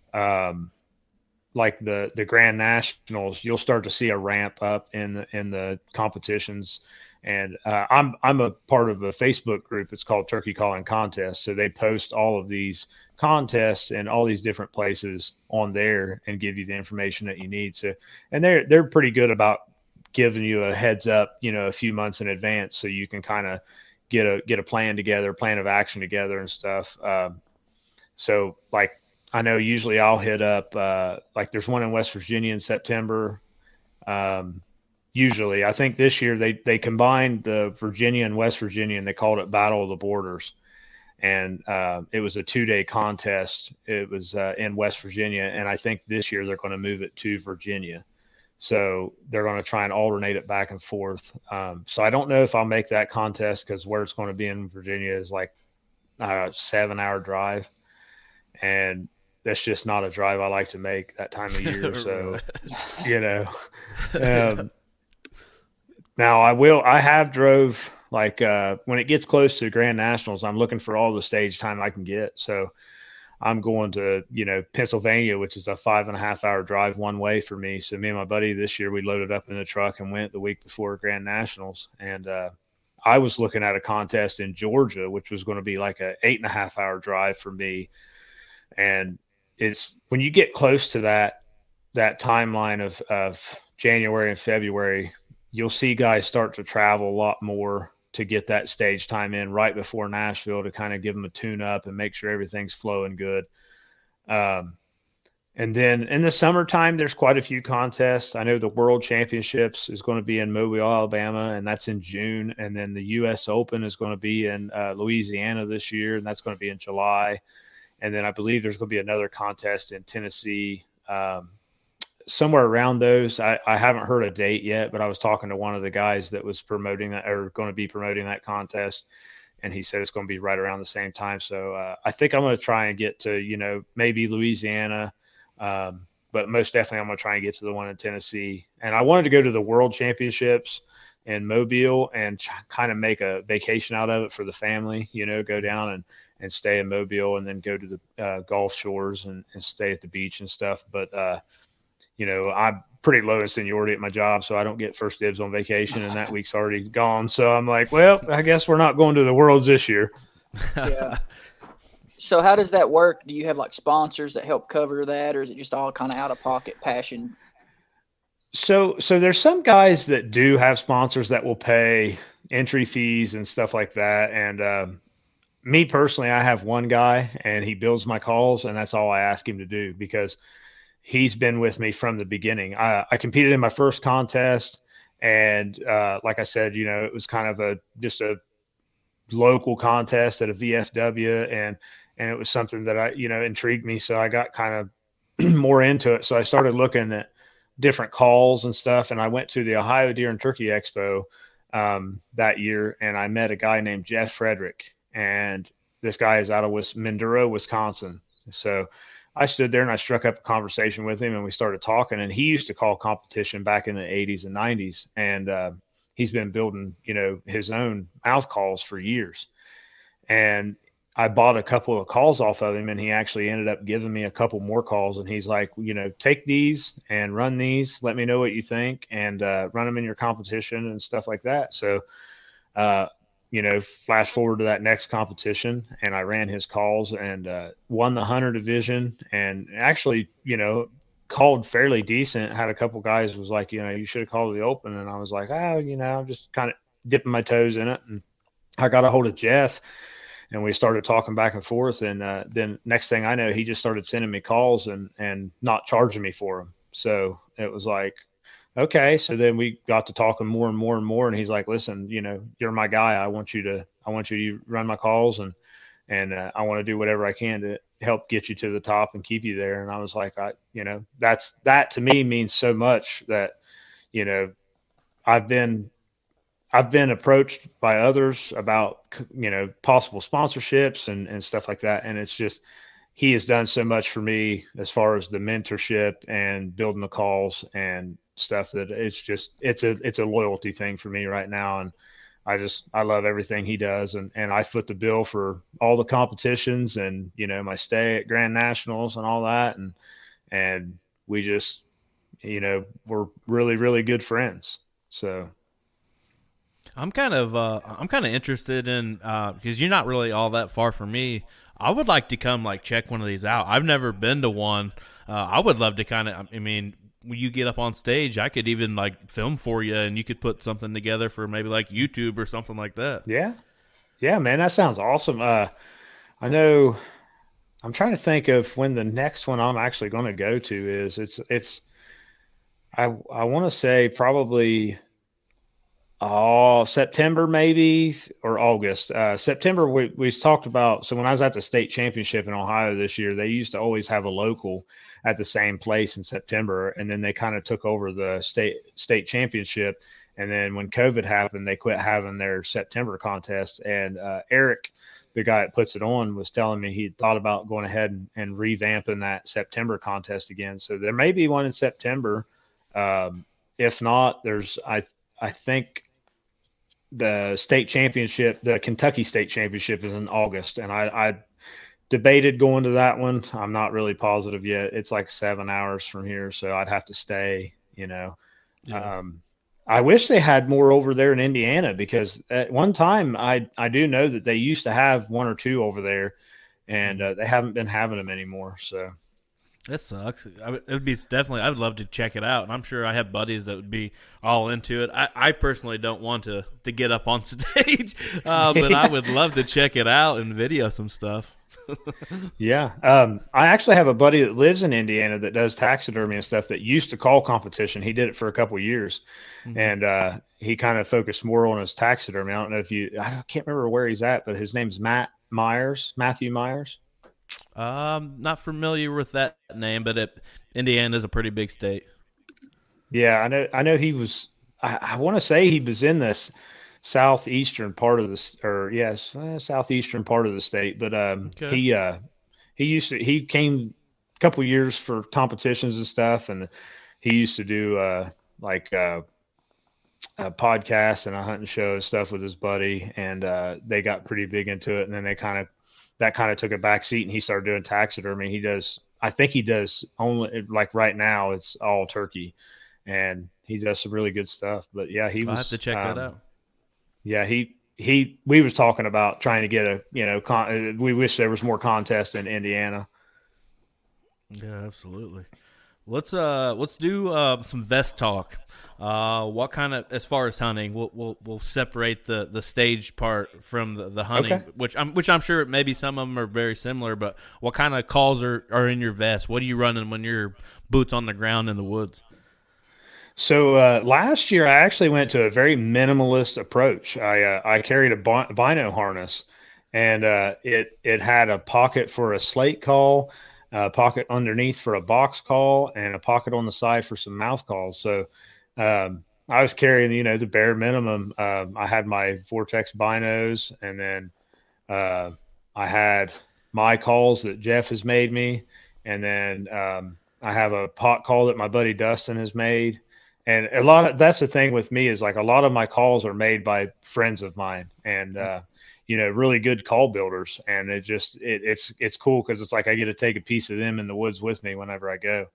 like the Grand Nationals, you'll start to see a ramp up in the competitions. And I'm a part of a Facebook group. It's called Turkey Calling Contest. So they post all of these contests in all these different places on there and give you the information that you need. So, and they're pretty good about giving you a heads up, a few months in advance, so you can kind of get a plan together, plan of action together and stuff. So like, I know usually I'll hit up, like there's one in West Virginia in September. Usually I think this year they combined the Virginia and West Virginia, and they called it Battle of the Borders. And it was a 2-day contest. It was in West Virginia. And I think this year they're going to move it to Virginia. So they're going to try and alternate it back and forth. So I don't know if I'll make that contest, because where it's going to be in Virginia is like a 7-hour drive. And that's just not a drive I like to make that time of year. So, now I have drove like when it gets close to Grand Nationals, I'm looking for all the stage time I can get. So I'm going to, Pennsylvania, which is a 5.5-hour drive one way for me. So me and my buddy this year, we loaded up in the truck and went the week before Grand Nationals. And I was looking at a contest in Georgia, which was going to be like a 8.5-hour drive for me. And it's when you get close to that timeline of January and February, you'll see guys start to travel a lot more to get that stage time in right before Nashville, to kind of give them a tune up and make sure everything's flowing good. And then in the summertime, there's quite a few contests. I know the World Championships is going to be in Mobile, Alabama, and that's in June. And then the U.S. Open is going to be in Louisiana this year, and that's going to be in July. And then I believe there's going to be another contest in Tennessee, somewhere around those. I haven't heard a date yet, but I was talking to one of the guys that was promoting that, or going to be promoting that contest, and he said it's going to be right around the same time. So I think I'm going to try and get to, maybe Louisiana, but most definitely I'm going to try and get to the one in Tennessee. And I wanted to go to the World Championships in Mobile and kind of make a vacation out of it for the family, go down and stay in Mobile, and then go to the Gulf Shores and stay at the beach and stuff. But, I'm pretty low in seniority at my job, so I don't get first dibs on vacation, and that week's already gone. So I'm like, well, I guess we're not going to the Worlds this year. Yeah. So how does that work? Do you have like sponsors that help cover that, or is it just all kind of out of pocket passion? So there's some guys that do have sponsors that will pay entry fees and stuff like that. And me personally, I have one guy, and he builds my calls, and that's all I ask him to do, because he's been with me from the beginning. I competed in my first contest, and like I said, it was kind of just a local contest at a VFW, and it was something that intrigued me. So I got kind of more into it. So I started looking at different calls and stuff, and I went to the Ohio Deer and Turkey Expo that year, and I met a guy named Jeff Frederick, and this guy is out of Mendura, Wisconsin. So I stood there and I struck up a conversation with him, and we started talking, and he used to call competition back in the 80s and 90s. And he's been building, his own mouth calls for years. And I bought a couple of calls off of him, and he actually ended up giving me a couple more calls. And he's like, take these and run these, let me know what you think, and run them in your competition and stuff like that. So, flash forward to that next competition, and I ran his calls and won the Hunter division, and actually, called fairly decent. Had a couple guys was like, you should have called the Open. And I was like, I'm just kind of dipping my toes in it. And I got a hold of Jeff, and we started talking back and forth. And then next thing I know, he just started sending me calls and not charging me for them. So it was like, okay. So then we got to talking more and more and more. And he's like, listen, you're my guy. I want you to run my calls, and I want to do whatever I can to help get you to the top and keep you there. And I was like, that to me means so much that, I've been approached by others about, possible sponsorships and stuff like that. And it's just, he has done so much for me as far as the mentorship and building the calls and stuff, that it's a loyalty thing for me right now. And I love everything he does. And I foot the bill for all the competitions and, my stay at Grand Nationals and all that. And we just, we're really, really good friends. So I'm kind of interested in, because you're not really all that far from me. I would like to come check one of these out. I've never been to one. I would love to when you get up on stage, I could even like film for you, and you could put something together for maybe like YouTube or something like that. Yeah. Yeah, man, that sounds awesome. I know I'm trying to think of when the next one I'm actually going to go to is. I want to say probably September maybe or August. September we talked about. So when I was at the state championship in Ohio this year, they used to always have a local at the same place in September, and then they kind of took over the state championship. And then when COVID happened, they quit having their September contest. And Eric, the guy that puts it on, was telling me he thought about going ahead and revamping that September contest again. So there may be one in September. If not, I think the state championship, the Kentucky state championship, is in August. And I debated going to that one. I'm not really positive yet. It's like 7 hours from here, so I'd have to stay, Yeah. I wish they had more over there in Indiana, because at one time I do know that they used to have one or two over there, and they haven't been having them anymore. So that sucks. It would be definitely. I would love to check it out, and I'm sure I have buddies that would be all into it. I personally don't want to get up on stage, but I would love to check it out and video some stuff. Yeah. I actually have a buddy that lives in Indiana that does taxidermy and stuff that used to call competition. He did it for a couple of years, and he kind of focused more on his taxidermy. I don't know I can't remember where he's at, but his name's Matthew Myers. Not familiar with that name, but Indiana is a pretty big state. Yeah, I know he was. I want to say he was in this southeastern part of the southeastern part of the state. But okay. He came a couple years for competitions and stuff, and he used to do a podcast and a hunting show and stuff with his buddy, and they got pretty big into it, and then that kind of took a back seat, and he started doing taxidermy. I think he does only, like right now, it's all turkey, and he does some really good stuff. But yeah, I'll have to check that out. Yeah, we was talking about trying to get we wish there was more contest in Indiana. Yeah, absolutely. Let's do some vest talk. What kind of, as far as hunting, we'll separate the stage part from the hunting, okay. which I'm sure maybe some of them are very similar. But what kind of calls are in your vest? What are you running when you're boots on the ground in the woods? So last year I actually went to a very minimalist approach. I carried a bino harness, and it had a pocket for a slate call, a pocket underneath for a box call, and a pocket on the side for some mouth calls. So I was carrying, the bare minimum. I had my Vortex binos, and then I had my calls that Jeff has made me, and then I have a pot call that my buddy Dustin has made. And that's the thing with me, is like a lot of my calls are made by friends of mine, and really good call builders. And it's cool, because it's like I get to take a piece of them in the woods with me whenever I go.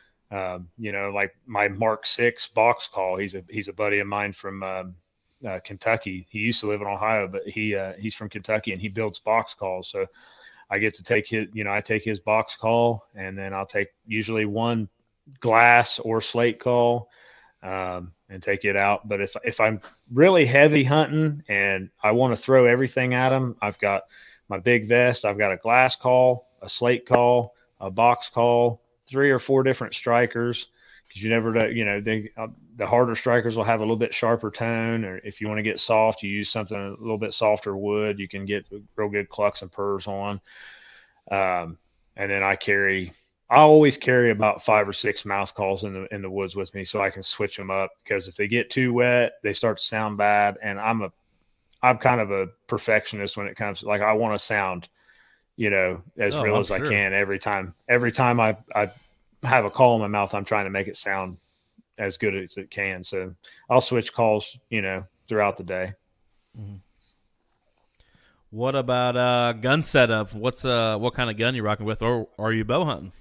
Like my Mark 6 box call, he's a buddy of mine from Kentucky. He used to live in Ohio, but he's from Kentucky, and he builds box calls. So I get to take I take his box call, and then I'll take usually one glass or slate call, and take it out. But if I'm really heavy hunting and I want to throw everything at them, I've got my big vest. I've got a glass call, a slate call, a box call, 3 or 4 different strikers, because you never know, the harder strikers will have a little bit sharper tone, or if you want to get soft, you use something a little bit softer wood. You can get real good clucks and purrs on. And then I always carry about 5 or 6 mouth calls in the woods with me, so I can switch them up, because if they get too wet, they start to sound bad. And I'm kind of a perfectionist when it comes to, like, I want to sound, as real as I can every time. Every time I have a call in my mouth, I'm trying to make it sound as good as it can. So I'll switch calls, throughout the day. Mm-hmm. What about gun setup? What kind of gun you rocking with, or are you bow hunting?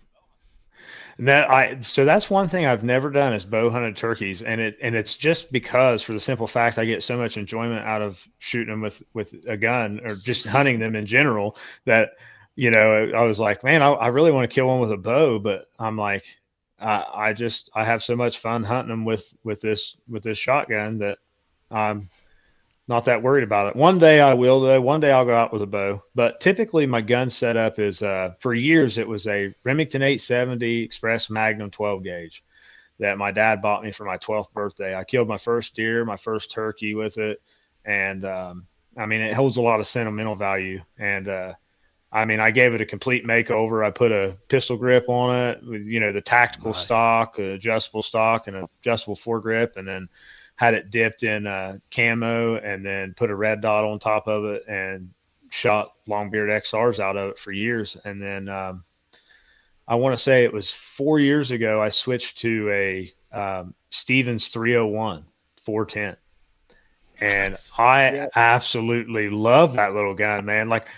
So that's one thing I've never done, is bow hunted turkeys, and it's just because, for the simple fact, I get so much enjoyment out of shooting them with a gun, or just hunting them in general, that I was like, man, I really want to kill one with a bow, but I'm like, I have so much fun hunting them with this shotgun that I'm not that worried about it. One day I will, though. One day I'll go out with a bow. But typically my gun setup is for years it was a Remington 870 Express Magnum 12 gauge that my dad bought me for my 12th birthday. I killed my first deer, my first turkey with it, and I mean it holds a lot of sentimental value. And I mean, I gave it a complete makeover. I put a pistol grip on it with, the tactical stock, adjustable stock, and adjustable foregrip, and then had it dipped in camo, and then put a red dot on top of it, and shot Longbeard XRs out of it for years. And then I want to say it was 4 years ago I switched to a Stevens 301 410, and I absolutely love that little gun, man. Like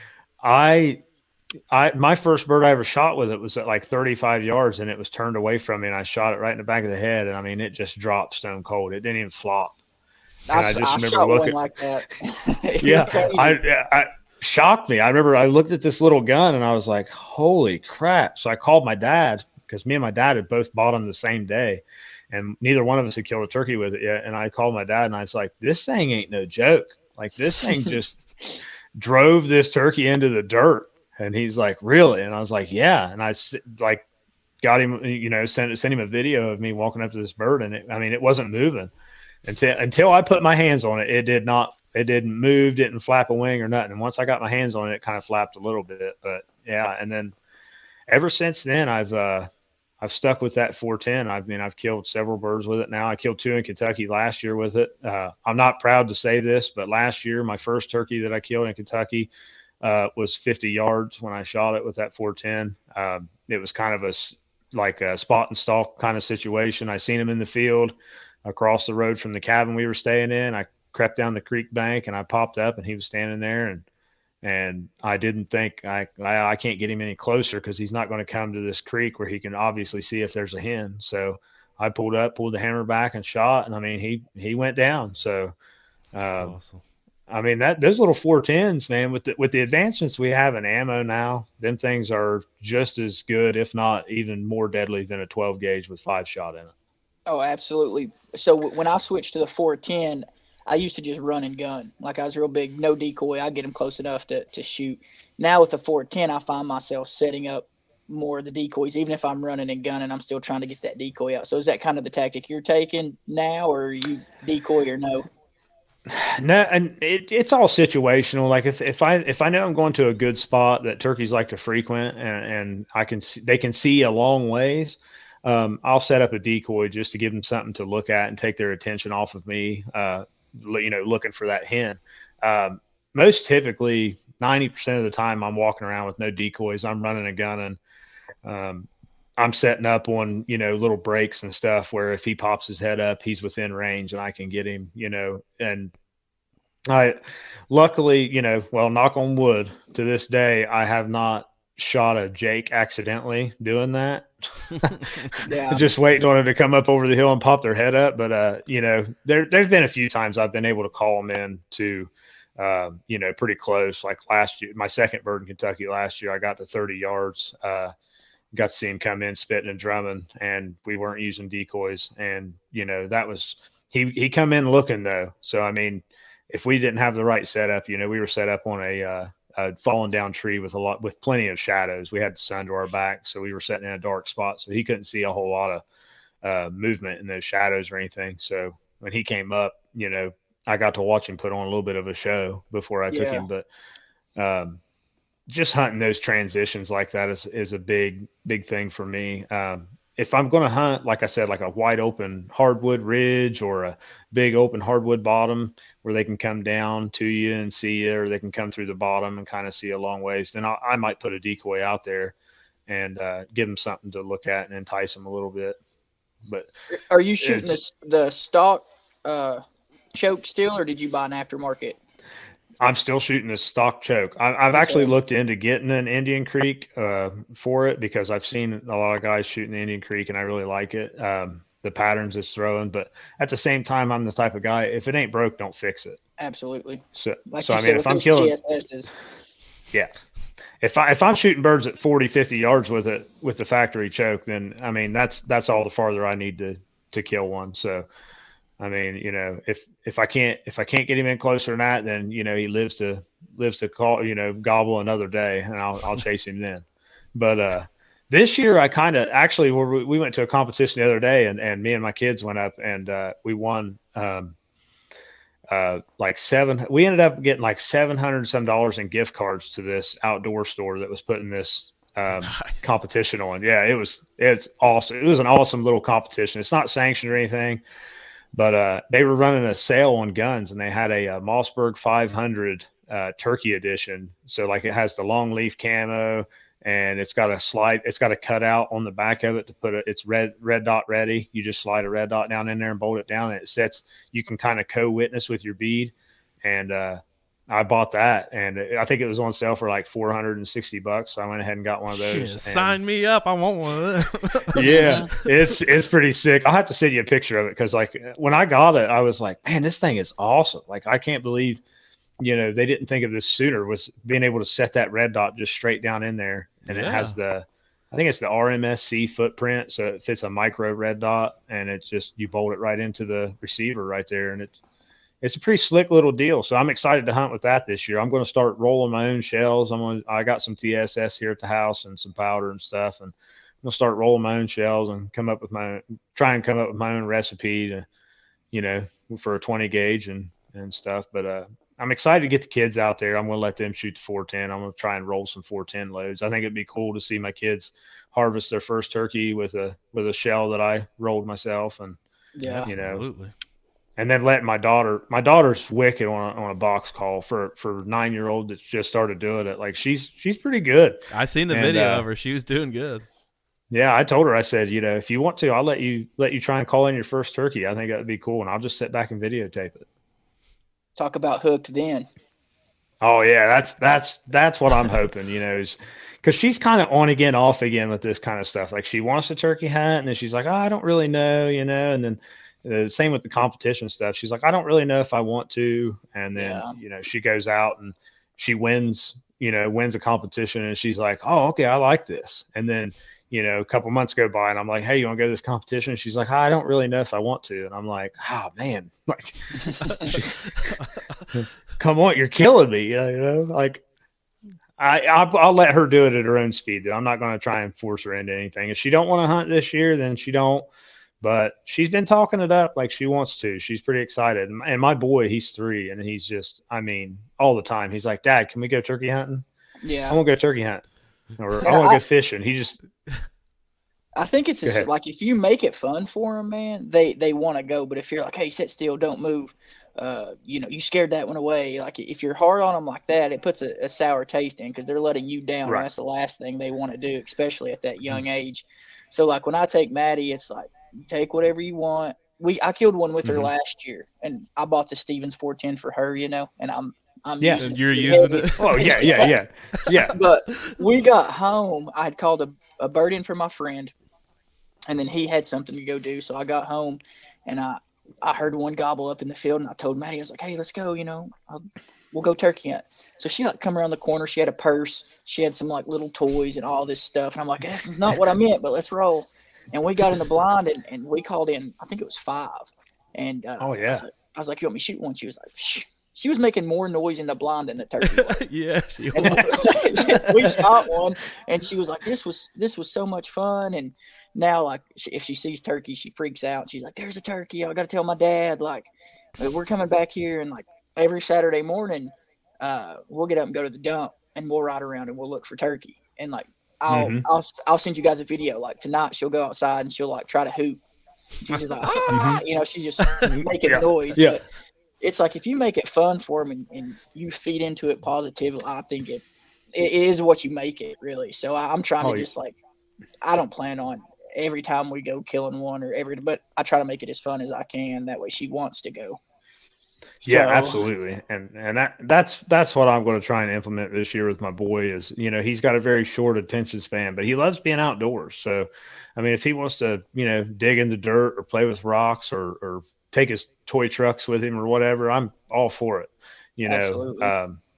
my first bird I ever shot with it was at like 35 yards, and it was turned away from me, and I shot it right in the back of the head, and I mean it just dropped stone cold. It didn't even flop. I shot one like that. Yeah, I shocked me. I remember I looked at this little gun and I was like, holy crap. So I called my dad, because me and my dad had both bought them the same day, and neither one of us had killed a turkey with it yet. And I called my dad and I was like, this thing ain't no joke. Like, this thing just drove this turkey into the dirt. And he's like, really? And I was like, yeah. And I like got him, sent him a video of me walking up to this bird, and it wasn't moving until I put my hands on it. It didn't move, didn't flap a wing or nothing. And once I got my hands on it, it kind of flapped a little bit. But yeah, and then ever since then, I've stuck with that 410. I've killed several birds with it now. I killed 2 in Kentucky last year with it. I'm not proud to say this, but last year my first turkey that I killed in Kentucky was 50 yards when I shot it with that 410. It was kind of a spot and stalk kind of situation. I seen him in the field across the road from the cabin we were staying in. I crept down the creek bank and I popped up, and he was standing there, and I didn't think I can't get him any closer because he's not going to come to this creek where he can obviously see if there's a hen. So I pulled the hammer back and shot, and I mean, he went down. So, That's awesome. I mean, those little 410s, man, with the advancements we have in ammo now, them things are just as good, if not even more deadly than a 12 gauge with 5 shot in it. Oh, absolutely. So when I switched to the 410, I used to just run and gun. Like, I was real big, no decoy. I get them close enough to shoot. Now with the 410, I find myself setting up more of the decoys. Even if I'm running and gunning, I'm still trying to get that decoy out. So is that kind of the tactic you're taking now, or are you decoy or no? No, and it's all situational. Like if I know I'm going to a good spot that turkeys like to frequent, and they can see a long ways, I'll set up a decoy just to give them something to look at and take their attention off of me. Looking for that hen. Most typically 90% of the time I'm walking around with no decoys. I'm running a gun, and I'm setting up on, little breaks and stuff where if he pops his head up, he's within range and I can get him, and I luckily, knock on wood, to this day, I have not shot a Jake accidentally doing that. Yeah. Just waiting on it to come up over the hill and pop their head up. But, there's been a few times I've been able to call them in to, pretty close. Like last year, my second bird in Kentucky last year, I got to 30 yards, got to see him come in spitting and drumming, and we weren't using decoys. And, that was, he come in looking though. So, I mean, if we didn't have the right setup, we were set up on a fallen down tree with plenty of shadows. We had the sun to our back, so we were sitting in a dark spot, so he couldn't see a whole lot of movement in those shadows or anything. So when he came up, I got to watch him put on a little bit of a show before I took him. But just hunting those transitions like that is a big thing for me. If I'm going to hunt, like I said, like a wide open hardwood ridge or a big open hardwood bottom where they can come down to you and see you, or they can come through the bottom and kind of see a long ways, then I might put a decoy out there and give them something to look at and entice them a little bit. But are you shooting the stock choke still, or did you buy an aftermarket? I'm still shooting the stock choke. I've actually looked into getting an Indian Creek for it, because I've seen a lot of guys shooting the Indian Creek and I really like it. The patterns it's throwing, but at the same time, I'm the type of guy, if it ain't broke, don't fix it. Absolutely. So I mean, if I'm killing TSSs. Yeah. if I'm shooting birds at 40, 50 yards with the factory choke, then I mean that's all the farther I need to kill one. So I mean, if I can't get him in closer than that, then he lives to call gobble another day, and I'll chase him then. But this year I kind of actually we went to a competition the other day, and me and my kids went up and we won. We ended up getting like $700 some in gift cards to this outdoor store that was putting this nice. Competition on. Yeah, it's awesome. It was an awesome little competition. It's not sanctioned or anything, but they were running a sale on guns, and they had a Mossberg 500 turkey edition. So like it has the long leaf camo, and it's got a cutout on the back of it to put it's red dot ready. You just slide a red dot down in there and bolt it down, and it sets, you can kind of co-witness with your bead. And I bought that, and I think it was on sale for like $460. So I went ahead and got one of those. Shit, sign me up. I want one of them. Yeah, it's pretty sick. I'll have to send you a picture of it, because like when I got it, I was like, man, this thing is awesome. Like I can't believe they didn't think of this sooner, was being able to set that red dot just straight down in there. And It has I think it's the RMSC footprint. So it fits a micro red dot, and it's just, you bolt it right into the receiver right there. And it's a pretty slick little deal. So I'm excited to hunt with that this year. I'm going to start rolling my own shells. I got some TSS here at the house and some powder and stuff. And I'm going to start rolling my own shells and try and come up with my own recipe to, for a 20 gauge and stuff. But, I'm excited to get the kids out there. I'm going to let them shoot the 410. I'm going to try and roll some 410 loads. I think it'd be cool to see my kids harvest their first turkey with a shell that I rolled myself. And absolutely. And then let my daughter's wicked on a box call for a 9-year-old that's just started doing it. Like she's pretty good. I seen the video of her. She was doing good. Yeah, I told her, I said, if you want to, I'll let you try and call in your first turkey. I think that'd be cool, and I'll just sit back and videotape it. Talk about hooked then. Oh yeah, that's what I'm hoping, is because she's kind of on again, off again with this kind of stuff. Like she wants to turkey hunt, and then she's like, oh, I don't really know, and then same with the competition stuff. She's like, I don't really know if I want to, and then she goes out and she wins a competition, and she's like, oh, okay, I like this, and then a couple months go by, and I'm like, hey, you want to go to this competition? And she's like, I don't really know if I want to. And I'm like, oh, man, like, come on, you're killing me. Like I'll let her do it at her own speed. Though. I'm not going to try and force her into anything. If she don't want to hunt this year, then she don't. But she's been talking it up like she wants to. She's pretty excited. And my boy, he's 3, and he's just, all the time. He's like, Dad, can we go turkey hunting? Yeah. I want to go turkey hunting. Or I want to go fishing. I think it's just, like if you make it fun for them, man, they want to go. But if you're like, hey, sit still, don't move, you scared that one away. Like if you're hard on them like that, it puts a sour taste in, because they're letting you down. Right. And that's the last thing they want to do, especially at that young age. So like when I take Maddie, it's like, take whatever you want. I killed one with her last year, and I bought the Stevens 410 for her, and I'm using you're using it. Oh yeah. But we got home. I had called a bird in for my friend, and then he had something to go do. So I got home, and I heard one gobble up in the field, and I told Maddie, I was like, hey, let's go. We'll go turkey hunt. So she come around the corner. She had a purse. She had some like little toys and all this stuff. And I'm like, that's not what I meant, but let's roll. And we got in the blind, and we called in. I think it was 5. And oh yeah, I was like, you want me to shoot one? She was like, shh. She was making more noise in the blind than the turkey was. Yeah, she was. We shot one, and she was like, this was so much fun. And now, like, if she sees turkey, she freaks out. She's like, there's a turkey. I got to tell my dad. Like, we're coming back here. And, like, every Saturday morning, we'll get up and go to the dump, and we'll ride around, and we'll look for turkey. And, like, I'll send you guys a video. Like, tonight she'll go outside, and she'll, like, try to hoot. She's just like, she's just making noise. Yeah. But it's like if you make it fun for them and you feed into it positively, I think it is what you make it, really. So I'm trying to just like, I don't plan on every time we go killing one but I try to make it as fun as I can. That way she wants to go. Yeah, absolutely. And that's what I'm going to try and implement this year with my boy is, he's got a very short attention span, but he loves being outdoors. So, I mean, if he wants to, dig in the dirt or play with rocks or take his toy trucks with him or whatever, I'm all for it. Absolutely.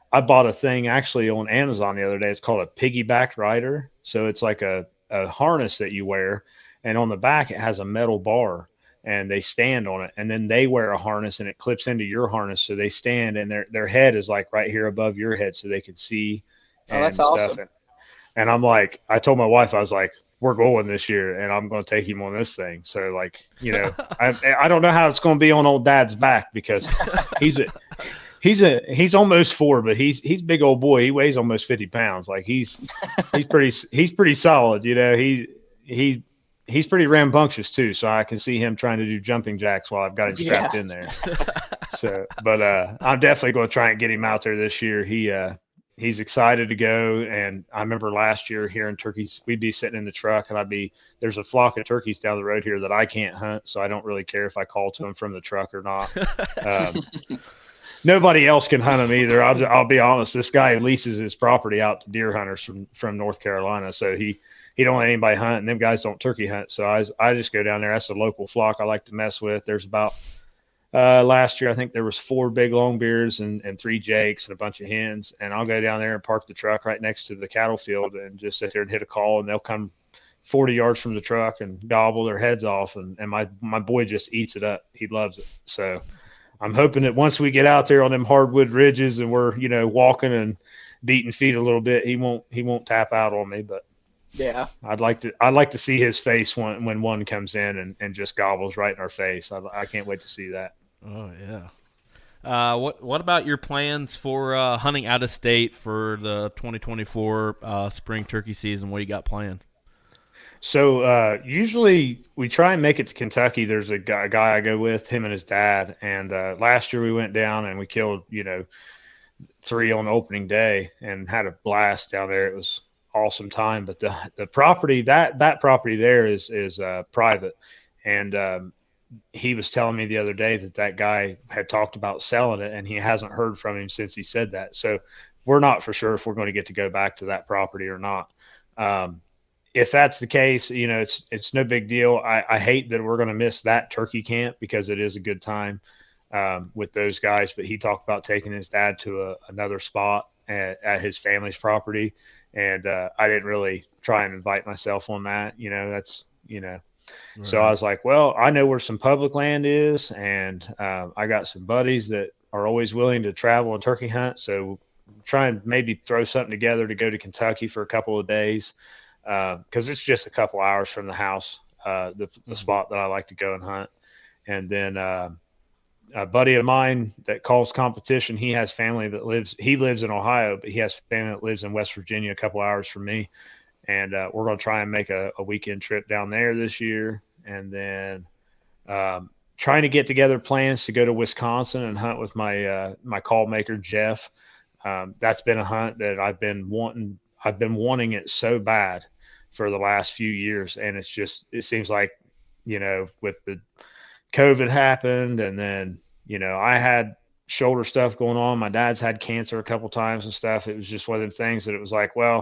I bought a thing actually on Amazon the other day. It's called a piggyback rider. So it's like a harness that you wear, and on the back it has a metal bar, and they stand on it, and then they wear a harness and it clips into your harness, so they stand, and their head is like right here above your head, so they can see and that's stuff. awesome. And I'm like, I told my wife, I was like, we're going this year, and I'm going to take him on this thing. So like, you know, I don't know how it's going to be on old Dad's back, because he's almost 4, but he's a big old boy. He weighs almost 50 pounds. Like he's pretty solid. You know, he's pretty rambunctious too. So I can see him trying to do jumping jacks while I've got him strapped in there. So, but I'm definitely going to try and get him out there this year. He's excited to go. And I remember last year hearing turkeys, we'd be sitting in the truck, and there's a flock of turkeys down the road here that I can't hunt. So I don't really care if I call to them from the truck or not. Nobody else can hunt them either. I'll be honest. This guy leases his property out to deer hunters from North Carolina. So he don't let anybody hunt, and them guys don't turkey hunt. So I just go down there. That's the local flock I like to mess with. There's about last year, I think there was 4 big longbeards and 3 jakes and a bunch of hens. And I'll go down there and park the truck right next to the cattle field and just sit there and hit a call, and they'll come 40 yards from the truck and gobble their heads off. And my boy just eats it up. He loves it. So I'm hoping that once we get out there on them hardwood ridges and we're, you know, walking and beating feet a little bit, he won't tap out on me. But yeah, I'd like to see his face when one comes in and just gobbles right in our face. I can't wait to see that. Oh yeah. What about your plans for hunting out of state for the 2024 spring turkey season? What do you got planned? So usually we try and make it to Kentucky. There's a guy I go with, him and his dad. And last year we went down and we killed, 3 on opening day and had a blast down there. It was awesome time. But the property, that property there is private. And he was telling me the other day that guy had talked about selling it, and he hasn't heard from him since he said that. So we're not for sure if we're going to get to go back to that property or not. If that's the case, it's no big deal. I hate that we're going to miss that turkey camp because it is a good time with those guys. But he talked about taking his dad to another spot at his family's property. And I didn't really try and invite myself on that. Right. So I was like, well, I know where some public land is. And I got some buddies that are always willing to travel and turkey hunt. So try and maybe throw something together to go to Kentucky for a couple of days. Because it's just a couple hours from the house, the spot that I like to go and hunt. And then a buddy of mine that calls competition, he has family that lives in Ohio, but he has family that lives in West Virginia, a couple hours from me. And we're going to try and make a weekend trip down there this year. And then trying to get together plans to go to Wisconsin and hunt with my call maker, Jeff. That's been a hunt that I've been wanting it so bad for the last few years. And it seems like, with the COVID happened, and then, I had shoulder stuff going on. My dad's had cancer a couple times and stuff. It was just one of the things that it was like, well,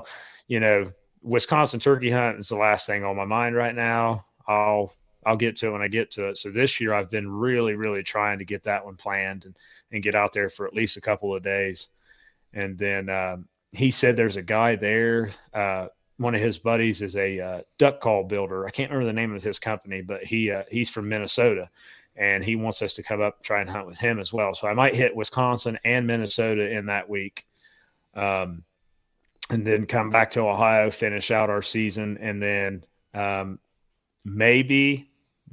Wisconsin turkey hunt is the last thing on my mind right now. I'll get to it when I get to it. So this year I've been really, really trying to get that one planned and get out there for at least a couple of days. And then, he said there's a guy there. One of his buddies is a duck call builder. I can't remember the name of his company, but he's from Minnesota, and he wants us to come up and try and hunt with him as well. So I might hit Wisconsin and Minnesota in that week, and then come back to Ohio, finish out our season, and then maybe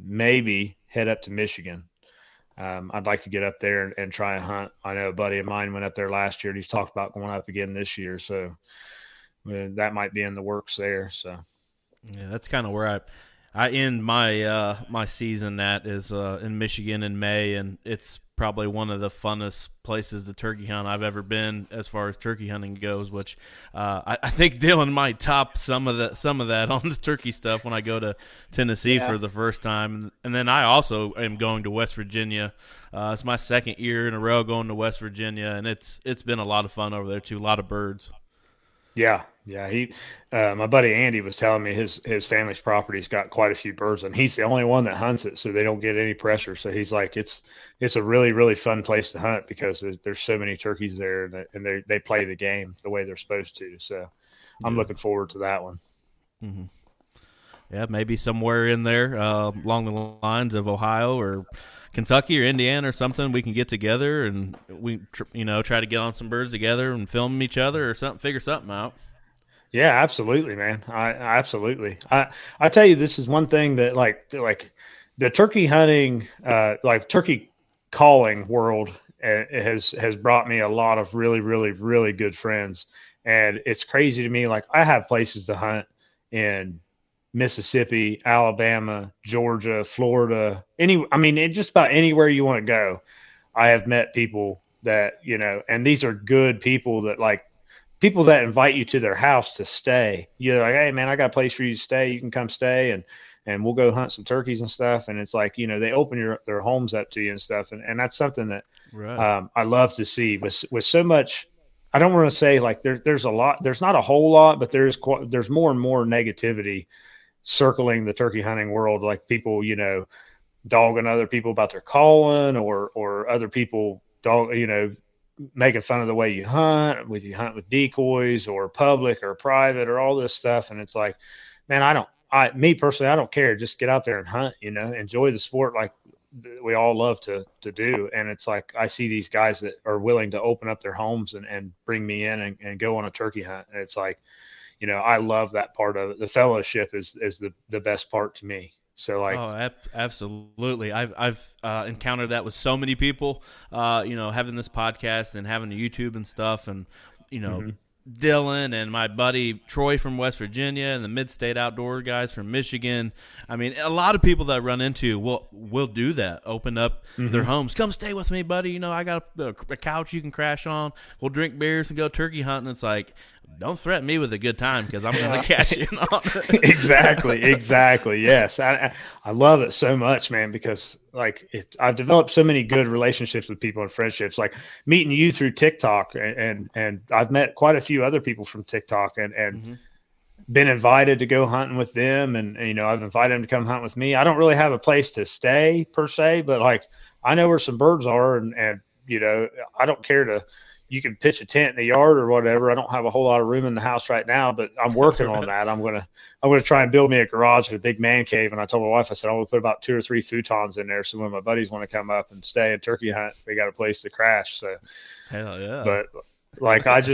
head up to Michigan. I'd like to get up there and try and hunt. I know a buddy of mine went up there last year, and he's talked about going up again this year. So that might be in the works there. So yeah, that's kind of where I end my my season at is in Michigan in May, and it's probably one of the funnest places to turkey hunt I've ever been as far as turkey hunting goes. Which I think Dylan might top some of that on the turkey stuff when I go to Tennessee for the first time. And then I also am going to West Virginia. It's my second year in a row going to West Virginia, and it's been a lot of fun over there too. A lot of birds. Yeah, Yeah, my buddy Andy was telling me his family's property's got quite a few birds, and he's the only one that hunts it, so they don't get any pressure. So he's like, it's a really really fun place to hunt because there's so many turkeys there, and they play the game the way they're supposed to. So I'm looking forward to that one. Mm-hmm. Yeah, maybe somewhere in there along the lines of Ohio or Kentucky or Indiana or something, we can get together and we try to get on some birds together and film each other or something, figure something out. Yeah, absolutely, man. Absolutely. I tell you, this is one thing that like the turkey hunting, like turkey calling world has brought me a lot of really, really, really good friends. And it's crazy to me. Like I have places to hunt in Mississippi, Alabama, Georgia, Florida, just about anywhere you want to go. I have met people that, and these are good people that like, people that invite you to their house to stay. You're like, hey man, I got a place for you to stay. You can come stay and we'll go hunt some turkeys and stuff. And it's like, they open their homes up to you and stuff. And that's something that right. I love to see with so much. I don't want to say like there's not a whole lot, but there's more and more negativity circling the turkey hunting world. Like people, dogging other people about their calling or other people making fun of the way you hunt with decoys or public or private or all this stuff. And it's like, man, me personally, I don't care. Just get out there and hunt, enjoy the sport like we all love to do. And it's like, I see these guys that are willing to open up their homes and bring me in and go on a turkey hunt. And it's like, I love that part of it. The fellowship is the best part to me. So like, absolutely. I've encountered that with so many people, having this podcast and having the YouTube and stuff, and mm-hmm. Dylan and my buddy Troy from West Virginia and the Mid-State Outdoor guys from Michigan. I mean, a lot of people that I run into will do that. Open up mm-hmm. their homes. Come stay with me, buddy. I got a couch you can crash on. We'll drink beers and go turkey hunting. It's like, don't threaten me with a good time because I'm going to cash in on it. Exactly. Yes. I love it so much, man, because like I've developed so many good relationships with people and friendships, like meeting you through TikTok and I've met quite a few other people from TikTok and mm-hmm. been invited to go hunting with them. And, I've invited them to come hunt with me. I don't really have a place to stay per se, but like, I know where some birds are and I don't care you can pitch a tent in the yard or whatever. I don't have a whole lot of room in the house right now, but I'm working on that. I'm going to try and build me a garage with a big man cave. And I told my wife, I said, I'm going to put about 2 or 3 futons in there. So when my buddies want to come up and stay and turkey hunt, they got a place to crash. So, hell yeah. But like, I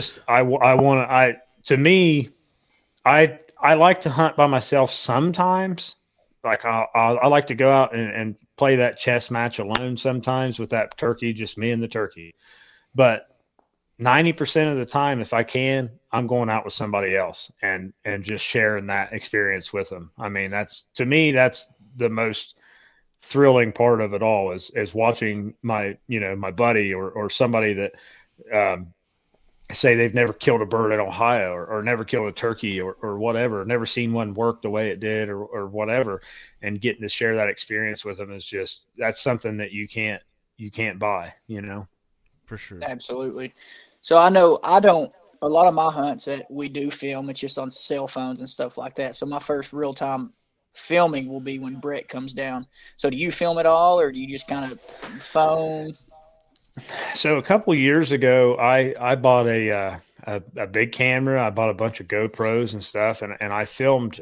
like to hunt by myself sometimes. Like I like to go out and play that chess match alone sometimes with that turkey, just me and the turkey. But 90% of the time, if I can, I'm going out with somebody else and just sharing that experience with them. I mean, that's the most thrilling part of it all is watching my buddy or somebody that say they've never killed a bird in Ohio or never killed a turkey or whatever, never seen one work the way it did or whatever, and getting to share that experience with them is that's something that you can't buy, For sure. Absolutely. So I know a lot of my hunts that we do film, it's just on cell phones and stuff like that. So my first real time filming will be when Brett comes down. So do you film it all or do you just kind of phone? So a couple of years ago, I bought a big camera. I bought a bunch of GoPros and stuff, and I filmed.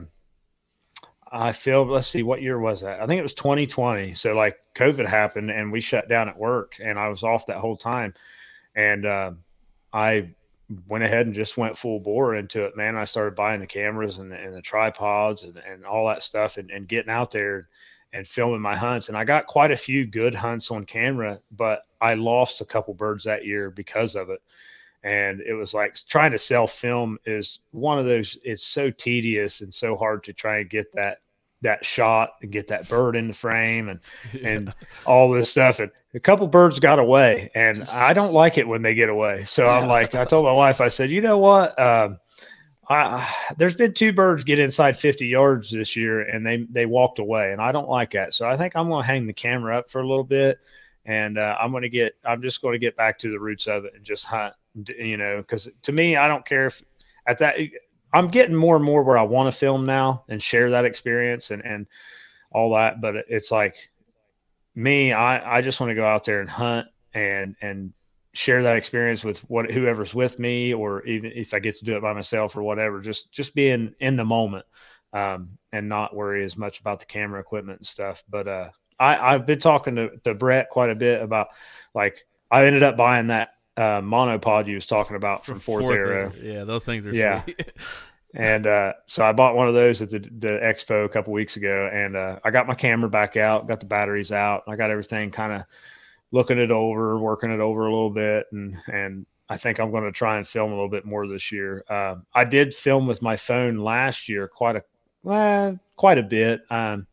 Let's see, what year was that? I think it was 2020. So like COVID happened, and we shut down at work, and I was off that whole time. And I went ahead and just went full bore into it, man. I started buying the cameras and the tripods and all that stuff, and getting out there and filming my hunts. And I got quite a few good hunts on camera, but I lost a couple birds that year because of it. And it was like trying to self film is one of those, it's so tedious and so hard to try and get that shot and get that bird in the frame and all this stuff. And a couple birds got away, and I don't like it when they get away. So I'm like, I told my wife, I said, you know what? There's been 2 birds get inside 50 yards this year, and they walked away, and I don't like that. So I think I'm going to hang the camera up for a little bit, and I'm just going to get back to the roots of it and just hunt, because to me, I don't care at that, I'm getting more and more where I want to film now and share that experience and all that. But it's like me, I just want to go out there and hunt and share that experience with whoever's with me, or even if I get to do it by myself or whatever, just being in the moment, and not worry as much about the camera equipment and stuff. But I've been talking to Brett quite a bit about, like, I ended up buying that monopod you was talking about from Fourth Arrow. Yeah, those things are sweet. And so I bought one of those at the expo a couple weeks ago, and I got my camera back out, got the batteries out. I got everything kind of looking it over, working it over a little bit, and I think I'm going to try and film a little bit more this year. I did film with my phone last year quite a bit.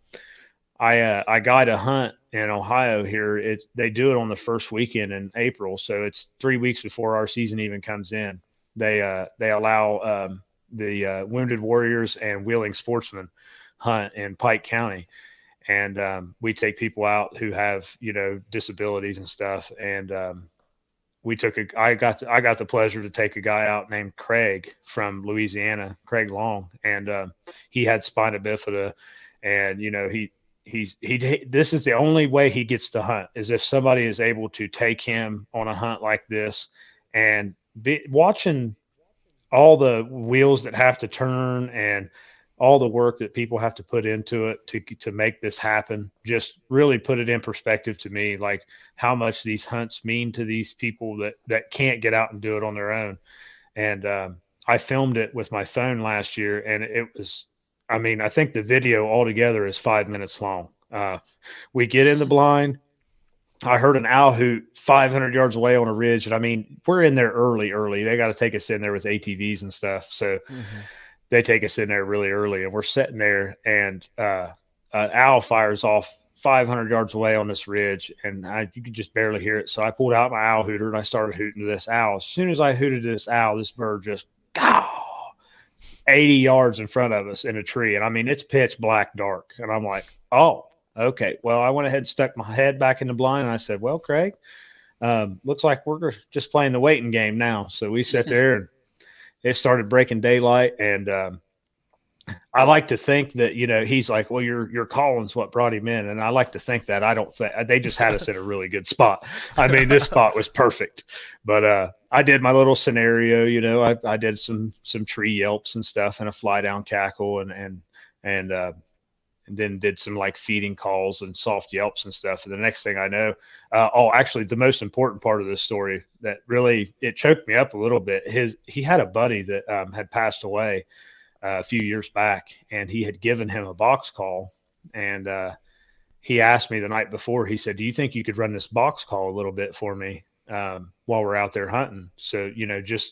I guide a hunt in Ohio here. They do it on the first weekend in April, so it's 3 weeks before our season even comes in. They allow the Wounded Warriors and Wheeling Sportsmen hunt in Pike County, and we take people out who have disabilities and stuff. And I got the pleasure to take a guy out named Craig from Louisiana, Craig Long, and he had spina bifida, and this is the only way he gets to hunt, is if somebody is able to take him on a hunt like this, and watching all the wheels that have to turn and all the work that people have to put into it to make this happen, just really put it in perspective to me, like how much these hunts mean to these people that can't get out and do it on their own. And I filmed it with my phone last year, and it was, I think the video altogether is 5 minutes long. We get in the blind. I heard an owl hoot 500 yards away on a ridge. And we're in there early. They got to take us in there with ATVs and stuff. So they take us in there really early, and we're sitting there, and an owl fires off 500 yards away on this ridge, and you could just barely hear it. So I pulled out my owl hooter and I started hooting to this owl. As soon as I hooted to this owl, this bird just 80 yards in front of us in a tree. And it's pitch black dark. And I'm like, oh, okay. Well, I went ahead and stuck my head back in the blind, and I said, well, Craig, looks like we're just playing the waiting game now. So we sat there, and it started breaking daylight. And I like to think that, he's like, well, your calling's what brought him in. And I like to think that. I don't think they just had us in a really good spot. This spot was perfect. But I did my little scenario, I did some tree yelps and stuff, and a fly down cackle, and then did some like feeding calls and soft yelps and stuff. And the next thing I know, actually the most important part of this story that really, it choked me up a little bit. He had a buddy that had passed away a few years back, and he had given him a box call. And he asked me the night before, he said, do you think you could run this box call a little bit for me while we're out there hunting? So, just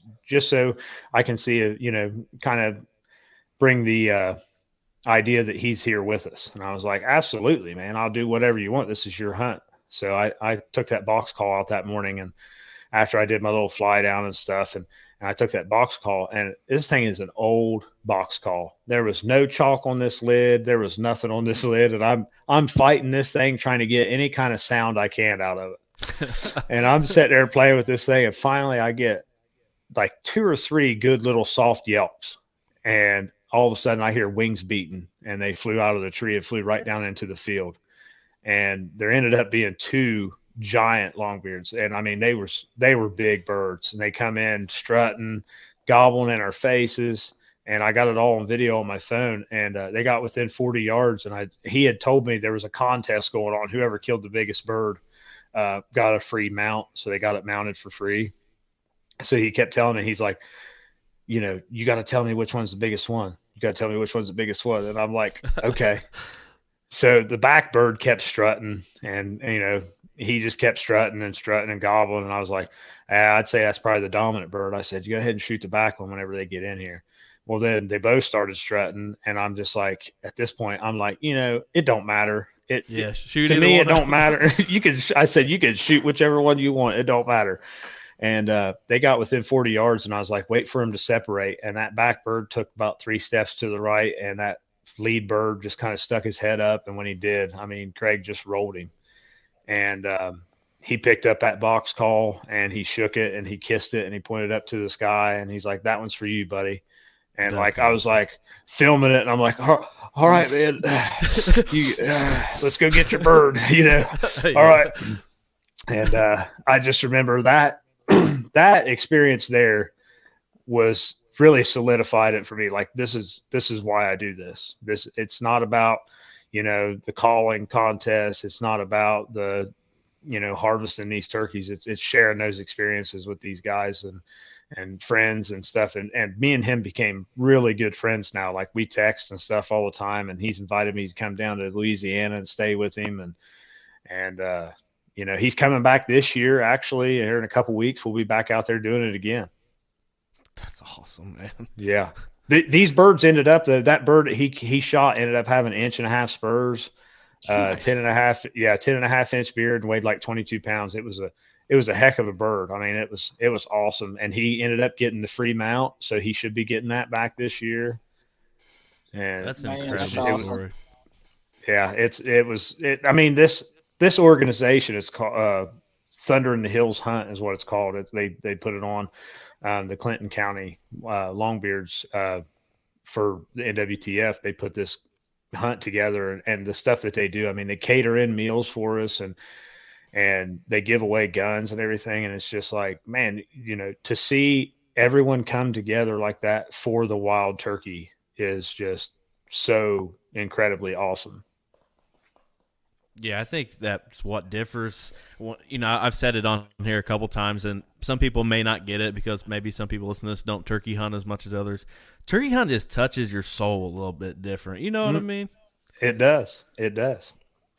so I can see, kind of bring the idea that he's here with us. And I was like, absolutely, man, I'll do whatever you want. This is your hunt. So I took that box call out that morning, and after I did my little fly down and stuff, and I took that box call, and this thing is an old box call. There was no chalk on this lid. There was nothing on this lid. And I'm fighting this thing, trying to get any kind of sound I can out of it. And I'm sitting there playing with this thing. And finally I get like 2 or 3 good little soft yelps. And all of a sudden I hear wings beating, and they flew out of the tree and flew right down into the field. And there ended up being 2 giant longbeards. And they were big birds, and they come in strutting, gobbling in our faces. And I got it all on video on my phone, and they got within 40 yards. And he had told me there was a contest going on. Whoever killed the biggest bird got a free mount. So they got it mounted for free. So he kept telling me, he's like, you got to tell me which one's the biggest one. You got to tell me which one's the biggest one. And I'm like, okay. So the back bird kept strutting, and, he just kept strutting and gobbling. And I was like, I'd say that's probably the dominant bird. I said, you go ahead and shoot the back one whenever they get in here. Well, then they both started strutting, and I'm just like, at this point, I'm like, it don't matter. Shoot to me, it don't matter. I said, you can shoot whichever one you want. It don't matter. And they got within 40 yards, and I was like, wait for him to separate. And that back bird took about 3 steps to the right, and that lead bird just kind of stuck his head up. And when he did, Craig just rolled him. And he picked up that box call and he shook it and he kissed it and he pointed up to the sky and he's like, "That one's for you, buddy." And That's like, I was like filming it and I'm like, all right, man, let's go get your bird, Yeah. All right. And I just remember that that experience there was really solidified it for me. Like, this is why I do this. It's not about, the calling contest. It's not about the, harvesting these turkeys. It's sharing those experiences with these guys and friends and stuff. And me and him became really good friends now. Like, we text and stuff all the time, and he's invited me to come down to Louisiana and stay with him. And he's coming back this year, actually, here in a couple weeks. We'll be back out there doing it again. That's awesome, man. Yeah. These birds ended up, that bird that he shot ended up having 1.5 spurs, Nice. 10.5 inch beard, and weighed like 22 pounds. It was a heck of a bird. I mean, it was awesome. And he ended up getting the free mount, so he should be getting that back this year. And That's Man, incredible. that's awesome. yeah, I mean, this organization is called Thunder in the Hills Hunt is what it's called. They put it on the Clinton County Longbeards for the NWTF. They put this hunt together, and the stuff that they do, I mean, they cater in meals for us, and they give away guns and everything. And it's just like, man, to see everyone come together like that for the wild turkey is just so incredibly awesome. Yeah, I think that's what differs. I've said it on here a couple times, and some people may not get it because maybe some people listening to this don't turkey hunt as much as others. Turkey hunt just touches your soul a little bit different. You know what I mean? It does. It does.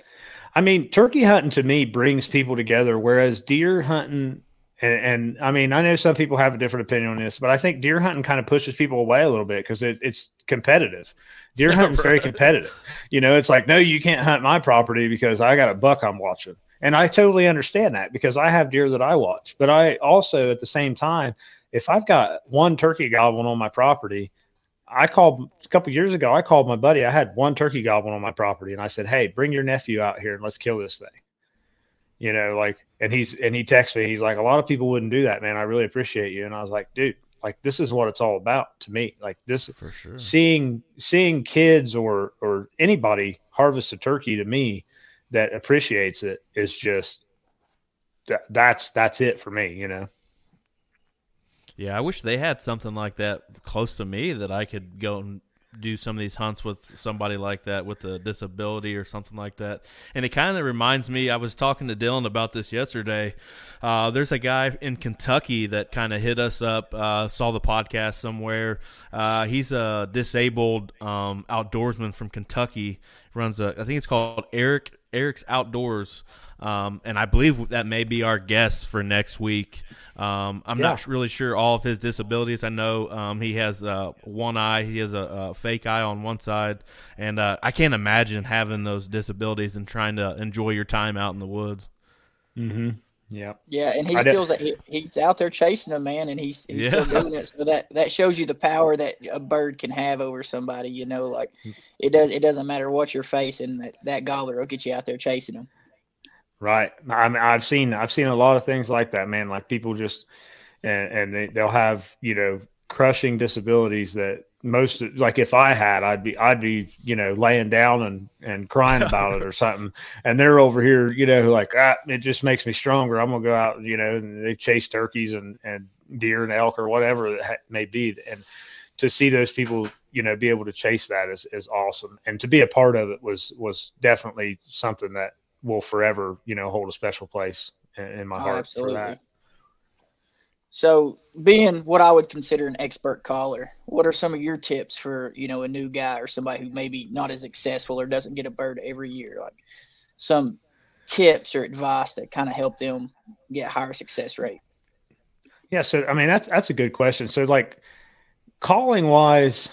I mean, turkey hunting to me brings people together, whereas deer hunting, and I mean, I know some people have a different opinion on this, but I think deer hunting kind of pushes people away a little bit because it's competitive. Deer hunting is very competitive. It's like, no, you can't hunt my property because I got a buck I'm watching. And I totally understand that because I have deer that I watch. But I also, at the same time, if I've got one turkey gobbling on my property, a couple years ago, I called my buddy. I had one turkey gobbling on my property, and I said, "Hey, bring your nephew out here and let's kill this thing." And he texted me. He's like, "A lot of people wouldn't do that, man. I really appreciate you." And I was like, "Dude, like, this is what it's all about to me. Like, this, For sure. seeing kids or anybody harvest a turkey, to me, that appreciates it is just that's it for me, Yeah, I wish they had something like that close to me that I could go and do some of these hunts with somebody like that with a disability or something like that. And it kind of reminds me, I was talking to Dylan about this yesterday. There's a guy in Kentucky that kind of hit us up, saw the podcast somewhere. He's a disabled outdoorsman from Kentucky. Runs I think it's called Eric's Outdoors. And I believe that may be our guest for next week. I'm not really sure all of his disabilities. I know he has one eye. He has a fake eye on one side. And I can't imagine having those disabilities and trying to enjoy your time out in the woods. Mm-hmm. Yeah. Yeah, and he's out there chasing them, man, and he's still doing it. So that shows you the power that a bird can have over somebody. Like, it doesn't matter what you're facing. That gobbler will get you out there chasing them. Right. I mean, I've seen a lot of things like that, man. Like, people just, and they'll have, crushing disabilities that most, like, if I had, I'd be, laying down and crying about it or something. And they're over here, like, it just makes me stronger. I'm going to go out, and they chase turkeys and deer and elk or whatever it may be. And to see those people, be able to chase that is awesome. And to be a part of it was definitely something that will forever, hold a special place in my heart. Absolutely. For that. So, being what I would consider an expert caller, what are some of your tips for, a new guy or somebody who maybe not as successful or doesn't get a bird every year? Like, some tips or advice that kind of help them get higher success rate? Yeah. So, I mean, that's a good question. So, like, calling wise,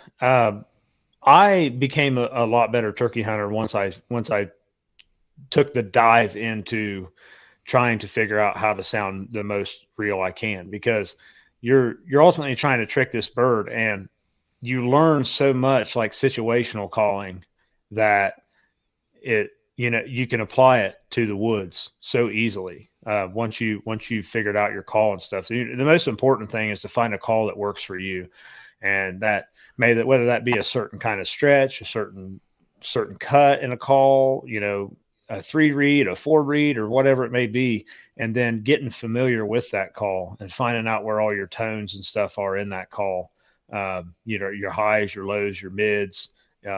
I became a lot better turkey hunter once I took the dive into trying to figure out how to sound the most real I can, because you're ultimately trying to trick this bird, and you learn so much, like situational calling, that you can apply it to the woods so easily. once you figured out your call and stuff. The most important thing is to find a call that works for you, and whether that be a certain kind of stretch, a certain cut in a call, a 3-read, a 4-read, or whatever it may be, and then getting familiar with that call and finding out where all your tones and stuff are in that call. Your highs, your lows, your mids,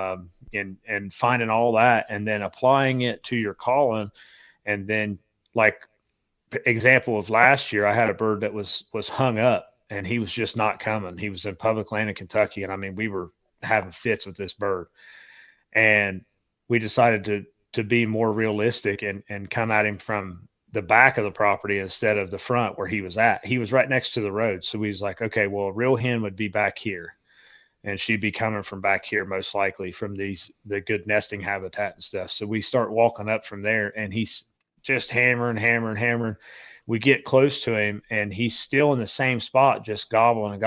and finding all that, and then applying it to your calling. And then, like example of last year, I had a bird that was hung up, and he was just not coming. He was in public land in Kentucky, and I mean, we were having fits with this bird, and we decided to be more realistic and come at him from the back of the property instead of the front where he was at. He was right next to the road, so we was like, okay, well, a real hen would be back here, and she'd be coming from back here, most likely from the good nesting habitat and stuff. So we start walking up from there, and he's just hammering. We get close to him, and he's still in the same spot, just gobbling.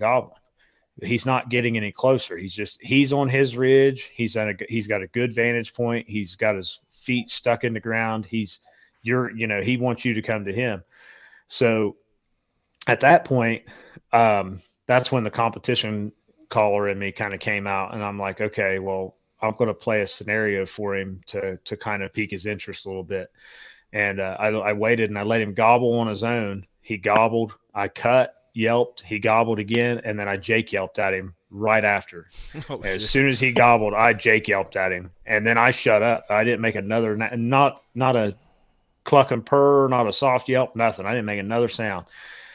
He's not getting any closer. He's on his ridge. He's got a good vantage point. He's got his feet stuck in the ground. He wants you to come to him. So at that point, that's when the competition caller in me kind of came out, and I'm like, okay, well, I'm going to play a scenario for him to kind of pique his interest a little bit. And I waited, and I let him gobble on his own. He gobbled. I cut, yelped. He gobbled again, and then I Jake yelped at him right after. As soon as he gobbled, I Jake yelped at him, and then I shut up. I didn't make another, not a cluck and purr, not a soft yelp, nothing. I didn't make another sound.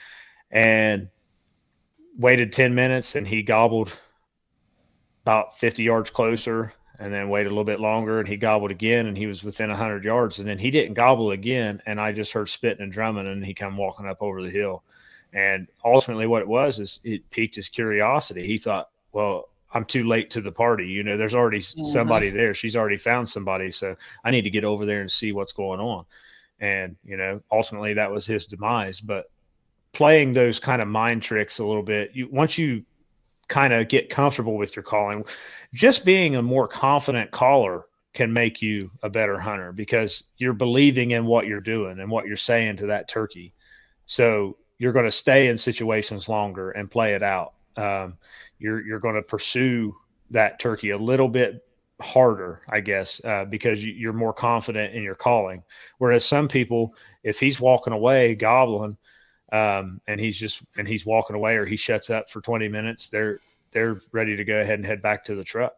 And waited 10 minutes, and he gobbled about 50 yards closer, and then waited a little bit longer, and he gobbled again, and he was within 100 yards, and then he didn't gobble again, and I just heard spitting and drumming, and he come walking up over the hill. And ultimately what it was is it piqued his curiosity. He thought, well, I'm too late to the party. There's already somebody there. She's already found somebody, so I need to get over there and see what's going on. And, ultimately that was his demise. But playing those kind of mind tricks a little bit, once you kind of get comfortable with your calling, just being a more confident caller can make you a better hunter, because you're believing in what you're doing and what you're saying to that turkey. So you're going to stay in situations longer and play it out. You're going to pursue that turkey a little bit harder, I guess, because you're more confident in your calling. Whereas some people, if he's walking away gobbling, and he's walking away, or he shuts up for 20 minutes, they're ready to go ahead and head back to the truck.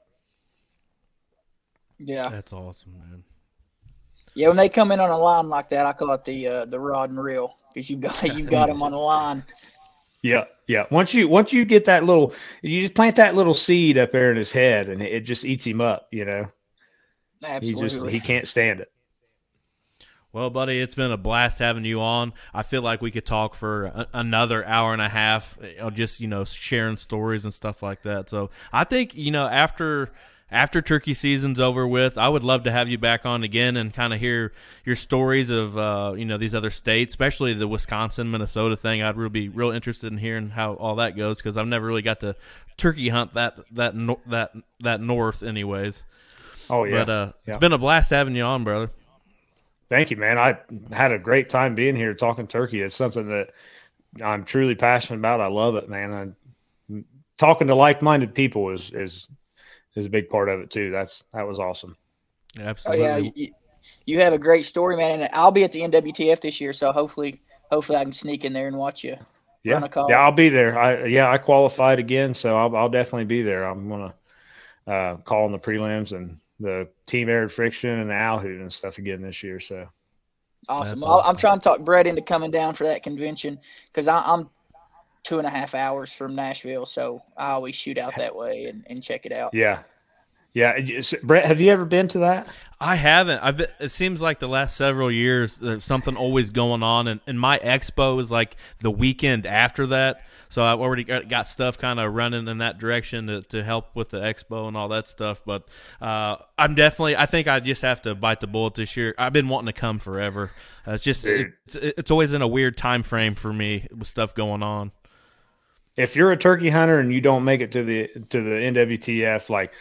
Yeah, that's awesome, man. Yeah, when they come in on a line like that, I call it the rod and reel, because you got them on the line. Yeah. Once you get that you just plant that little seed up there in his head, and it just eats him up. Absolutely, he can't stand it. Well, buddy, it's been a blast having you on. I feel like we could talk for another hour and a half, just sharing stories and stuff like that. So I think after turkey season's over with, I would love to have you back on again and kind of hear your stories of these other states, especially the Wisconsin, Minnesota thing. I'd really be real interested in hearing how all that goes, because I've never really got to turkey hunt that north, anyways. Oh yeah, but It's been a blast having you on, brother. Thank you, man. I had a great time being here talking turkey. It's something that I'm truly passionate about. I love it, man. Talking to like-minded people is a big part of it too. That was awesome. Absolutely. Oh yeah, you have a great story, man. And I'll be at the NWTF this year, so hopefully I can sneak in there and watch you. Yeah, I'll be there. I qualified again, so I'll definitely be there. I'm gonna call in the prelims and the team aired friction and the owl hoot and stuff again this year. So awesome. I'm trying to talk Brett into coming down for that convention, because I'm 2.5 hours from Nashville, so I always shoot out that way and check it out. Yeah. Brett, have you ever been to that? I haven't. It seems like the last several years there's something always going on, and my expo is like the weekend after that. So I've already got stuff kind of running in that direction to help with the expo and all that stuff. But I think I just have to bite the bullet this year. I've been wanting to come forever. It's always in a weird time frame for me with stuff going on. If you're a turkey hunter and you don't make it to the NWTF, like,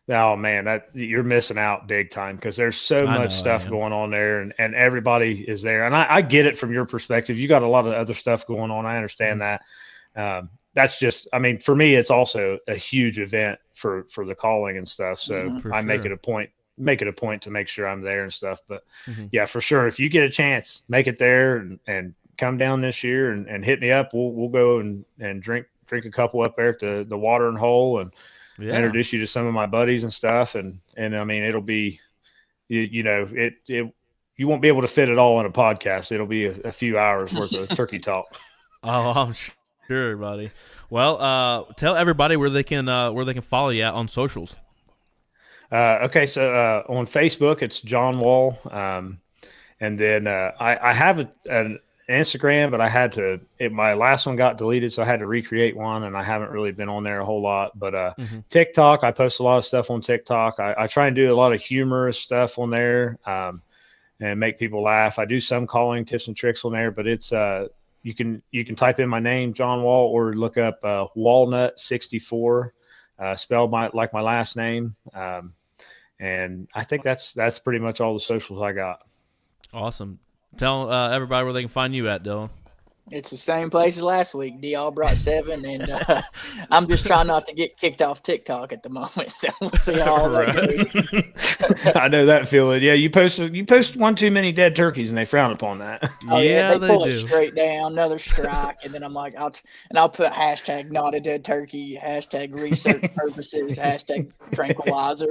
Oh man, that you're missing out big time because there's so much stuff going on there, and everybody is there. And I get it from your perspective. You got a lot of other stuff going on. I understand that. That's just, I mean, for me, it's also a huge event for the calling and stuff. So I make it a point to make sure I'm there and stuff. But yeah, for sure, if you get a chance, make it there and come down this year and hit me up. We'll go and drink a couple up there at the Watering Hole and introduce you to some of my buddies and stuff. And I mean, it'll be, you won't be able to fit it all in a podcast. It'll be a few hours worth of turkey talk. Oh, I'm sure, buddy. Well, tell everybody where they can follow you at on socials. Okay. So, on Facebook, it's John Wall. And then, I have an Instagram, but I had to, my last one got deleted, so I had to recreate one, and I haven't really been on there a whole lot. But TikTok, I post a lot of stuff on TikTok. I try and do a lot of humorous stuff on there, and make people laugh. I do some calling tips and tricks on there, but it's you can type in my name, John Wall, or look up Walnut64, spelled like my last name. And I think that's pretty much all the socials I got. Awesome. Tell everybody where they can find you at, Dylan. It's the same place as last week. D'All brought 7, and I'm just trying not to get kicked off TikTok at the moment. So we'll see how all that goes. I know that feeling. Yeah, you post one too many dead turkeys, and they frown upon that. Oh, yeah, they pull it straight down, another strike, and then I'm like, I'll put hashtag not a dead turkey, hashtag research purposes, hashtag tranquilizer.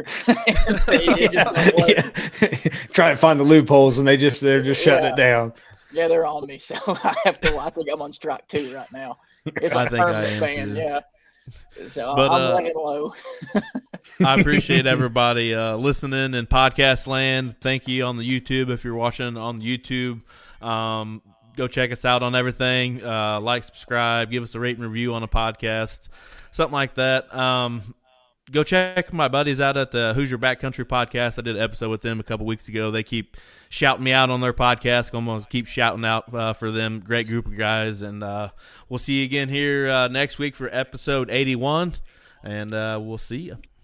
Try and find the loopholes, and they're just shutting it down. Yeah, they're on me, so I think I'm on strike 2 right now. It's a permanent ban, yeah. So I'm laying low. I appreciate everybody listening in podcast land. Thank you on the YouTube if you're watching on the YouTube. Go check us out on everything. Like, subscribe, give us a rate and review on a podcast, something like that. Go check my buddies out at the Hoosier Backcountry podcast. I did an episode with them a couple weeks ago. They keep shouting me out on their podcast. I'm going to keep shouting out for them. Great group of guys. And we'll see you again here next week for episode 81. And we'll see you.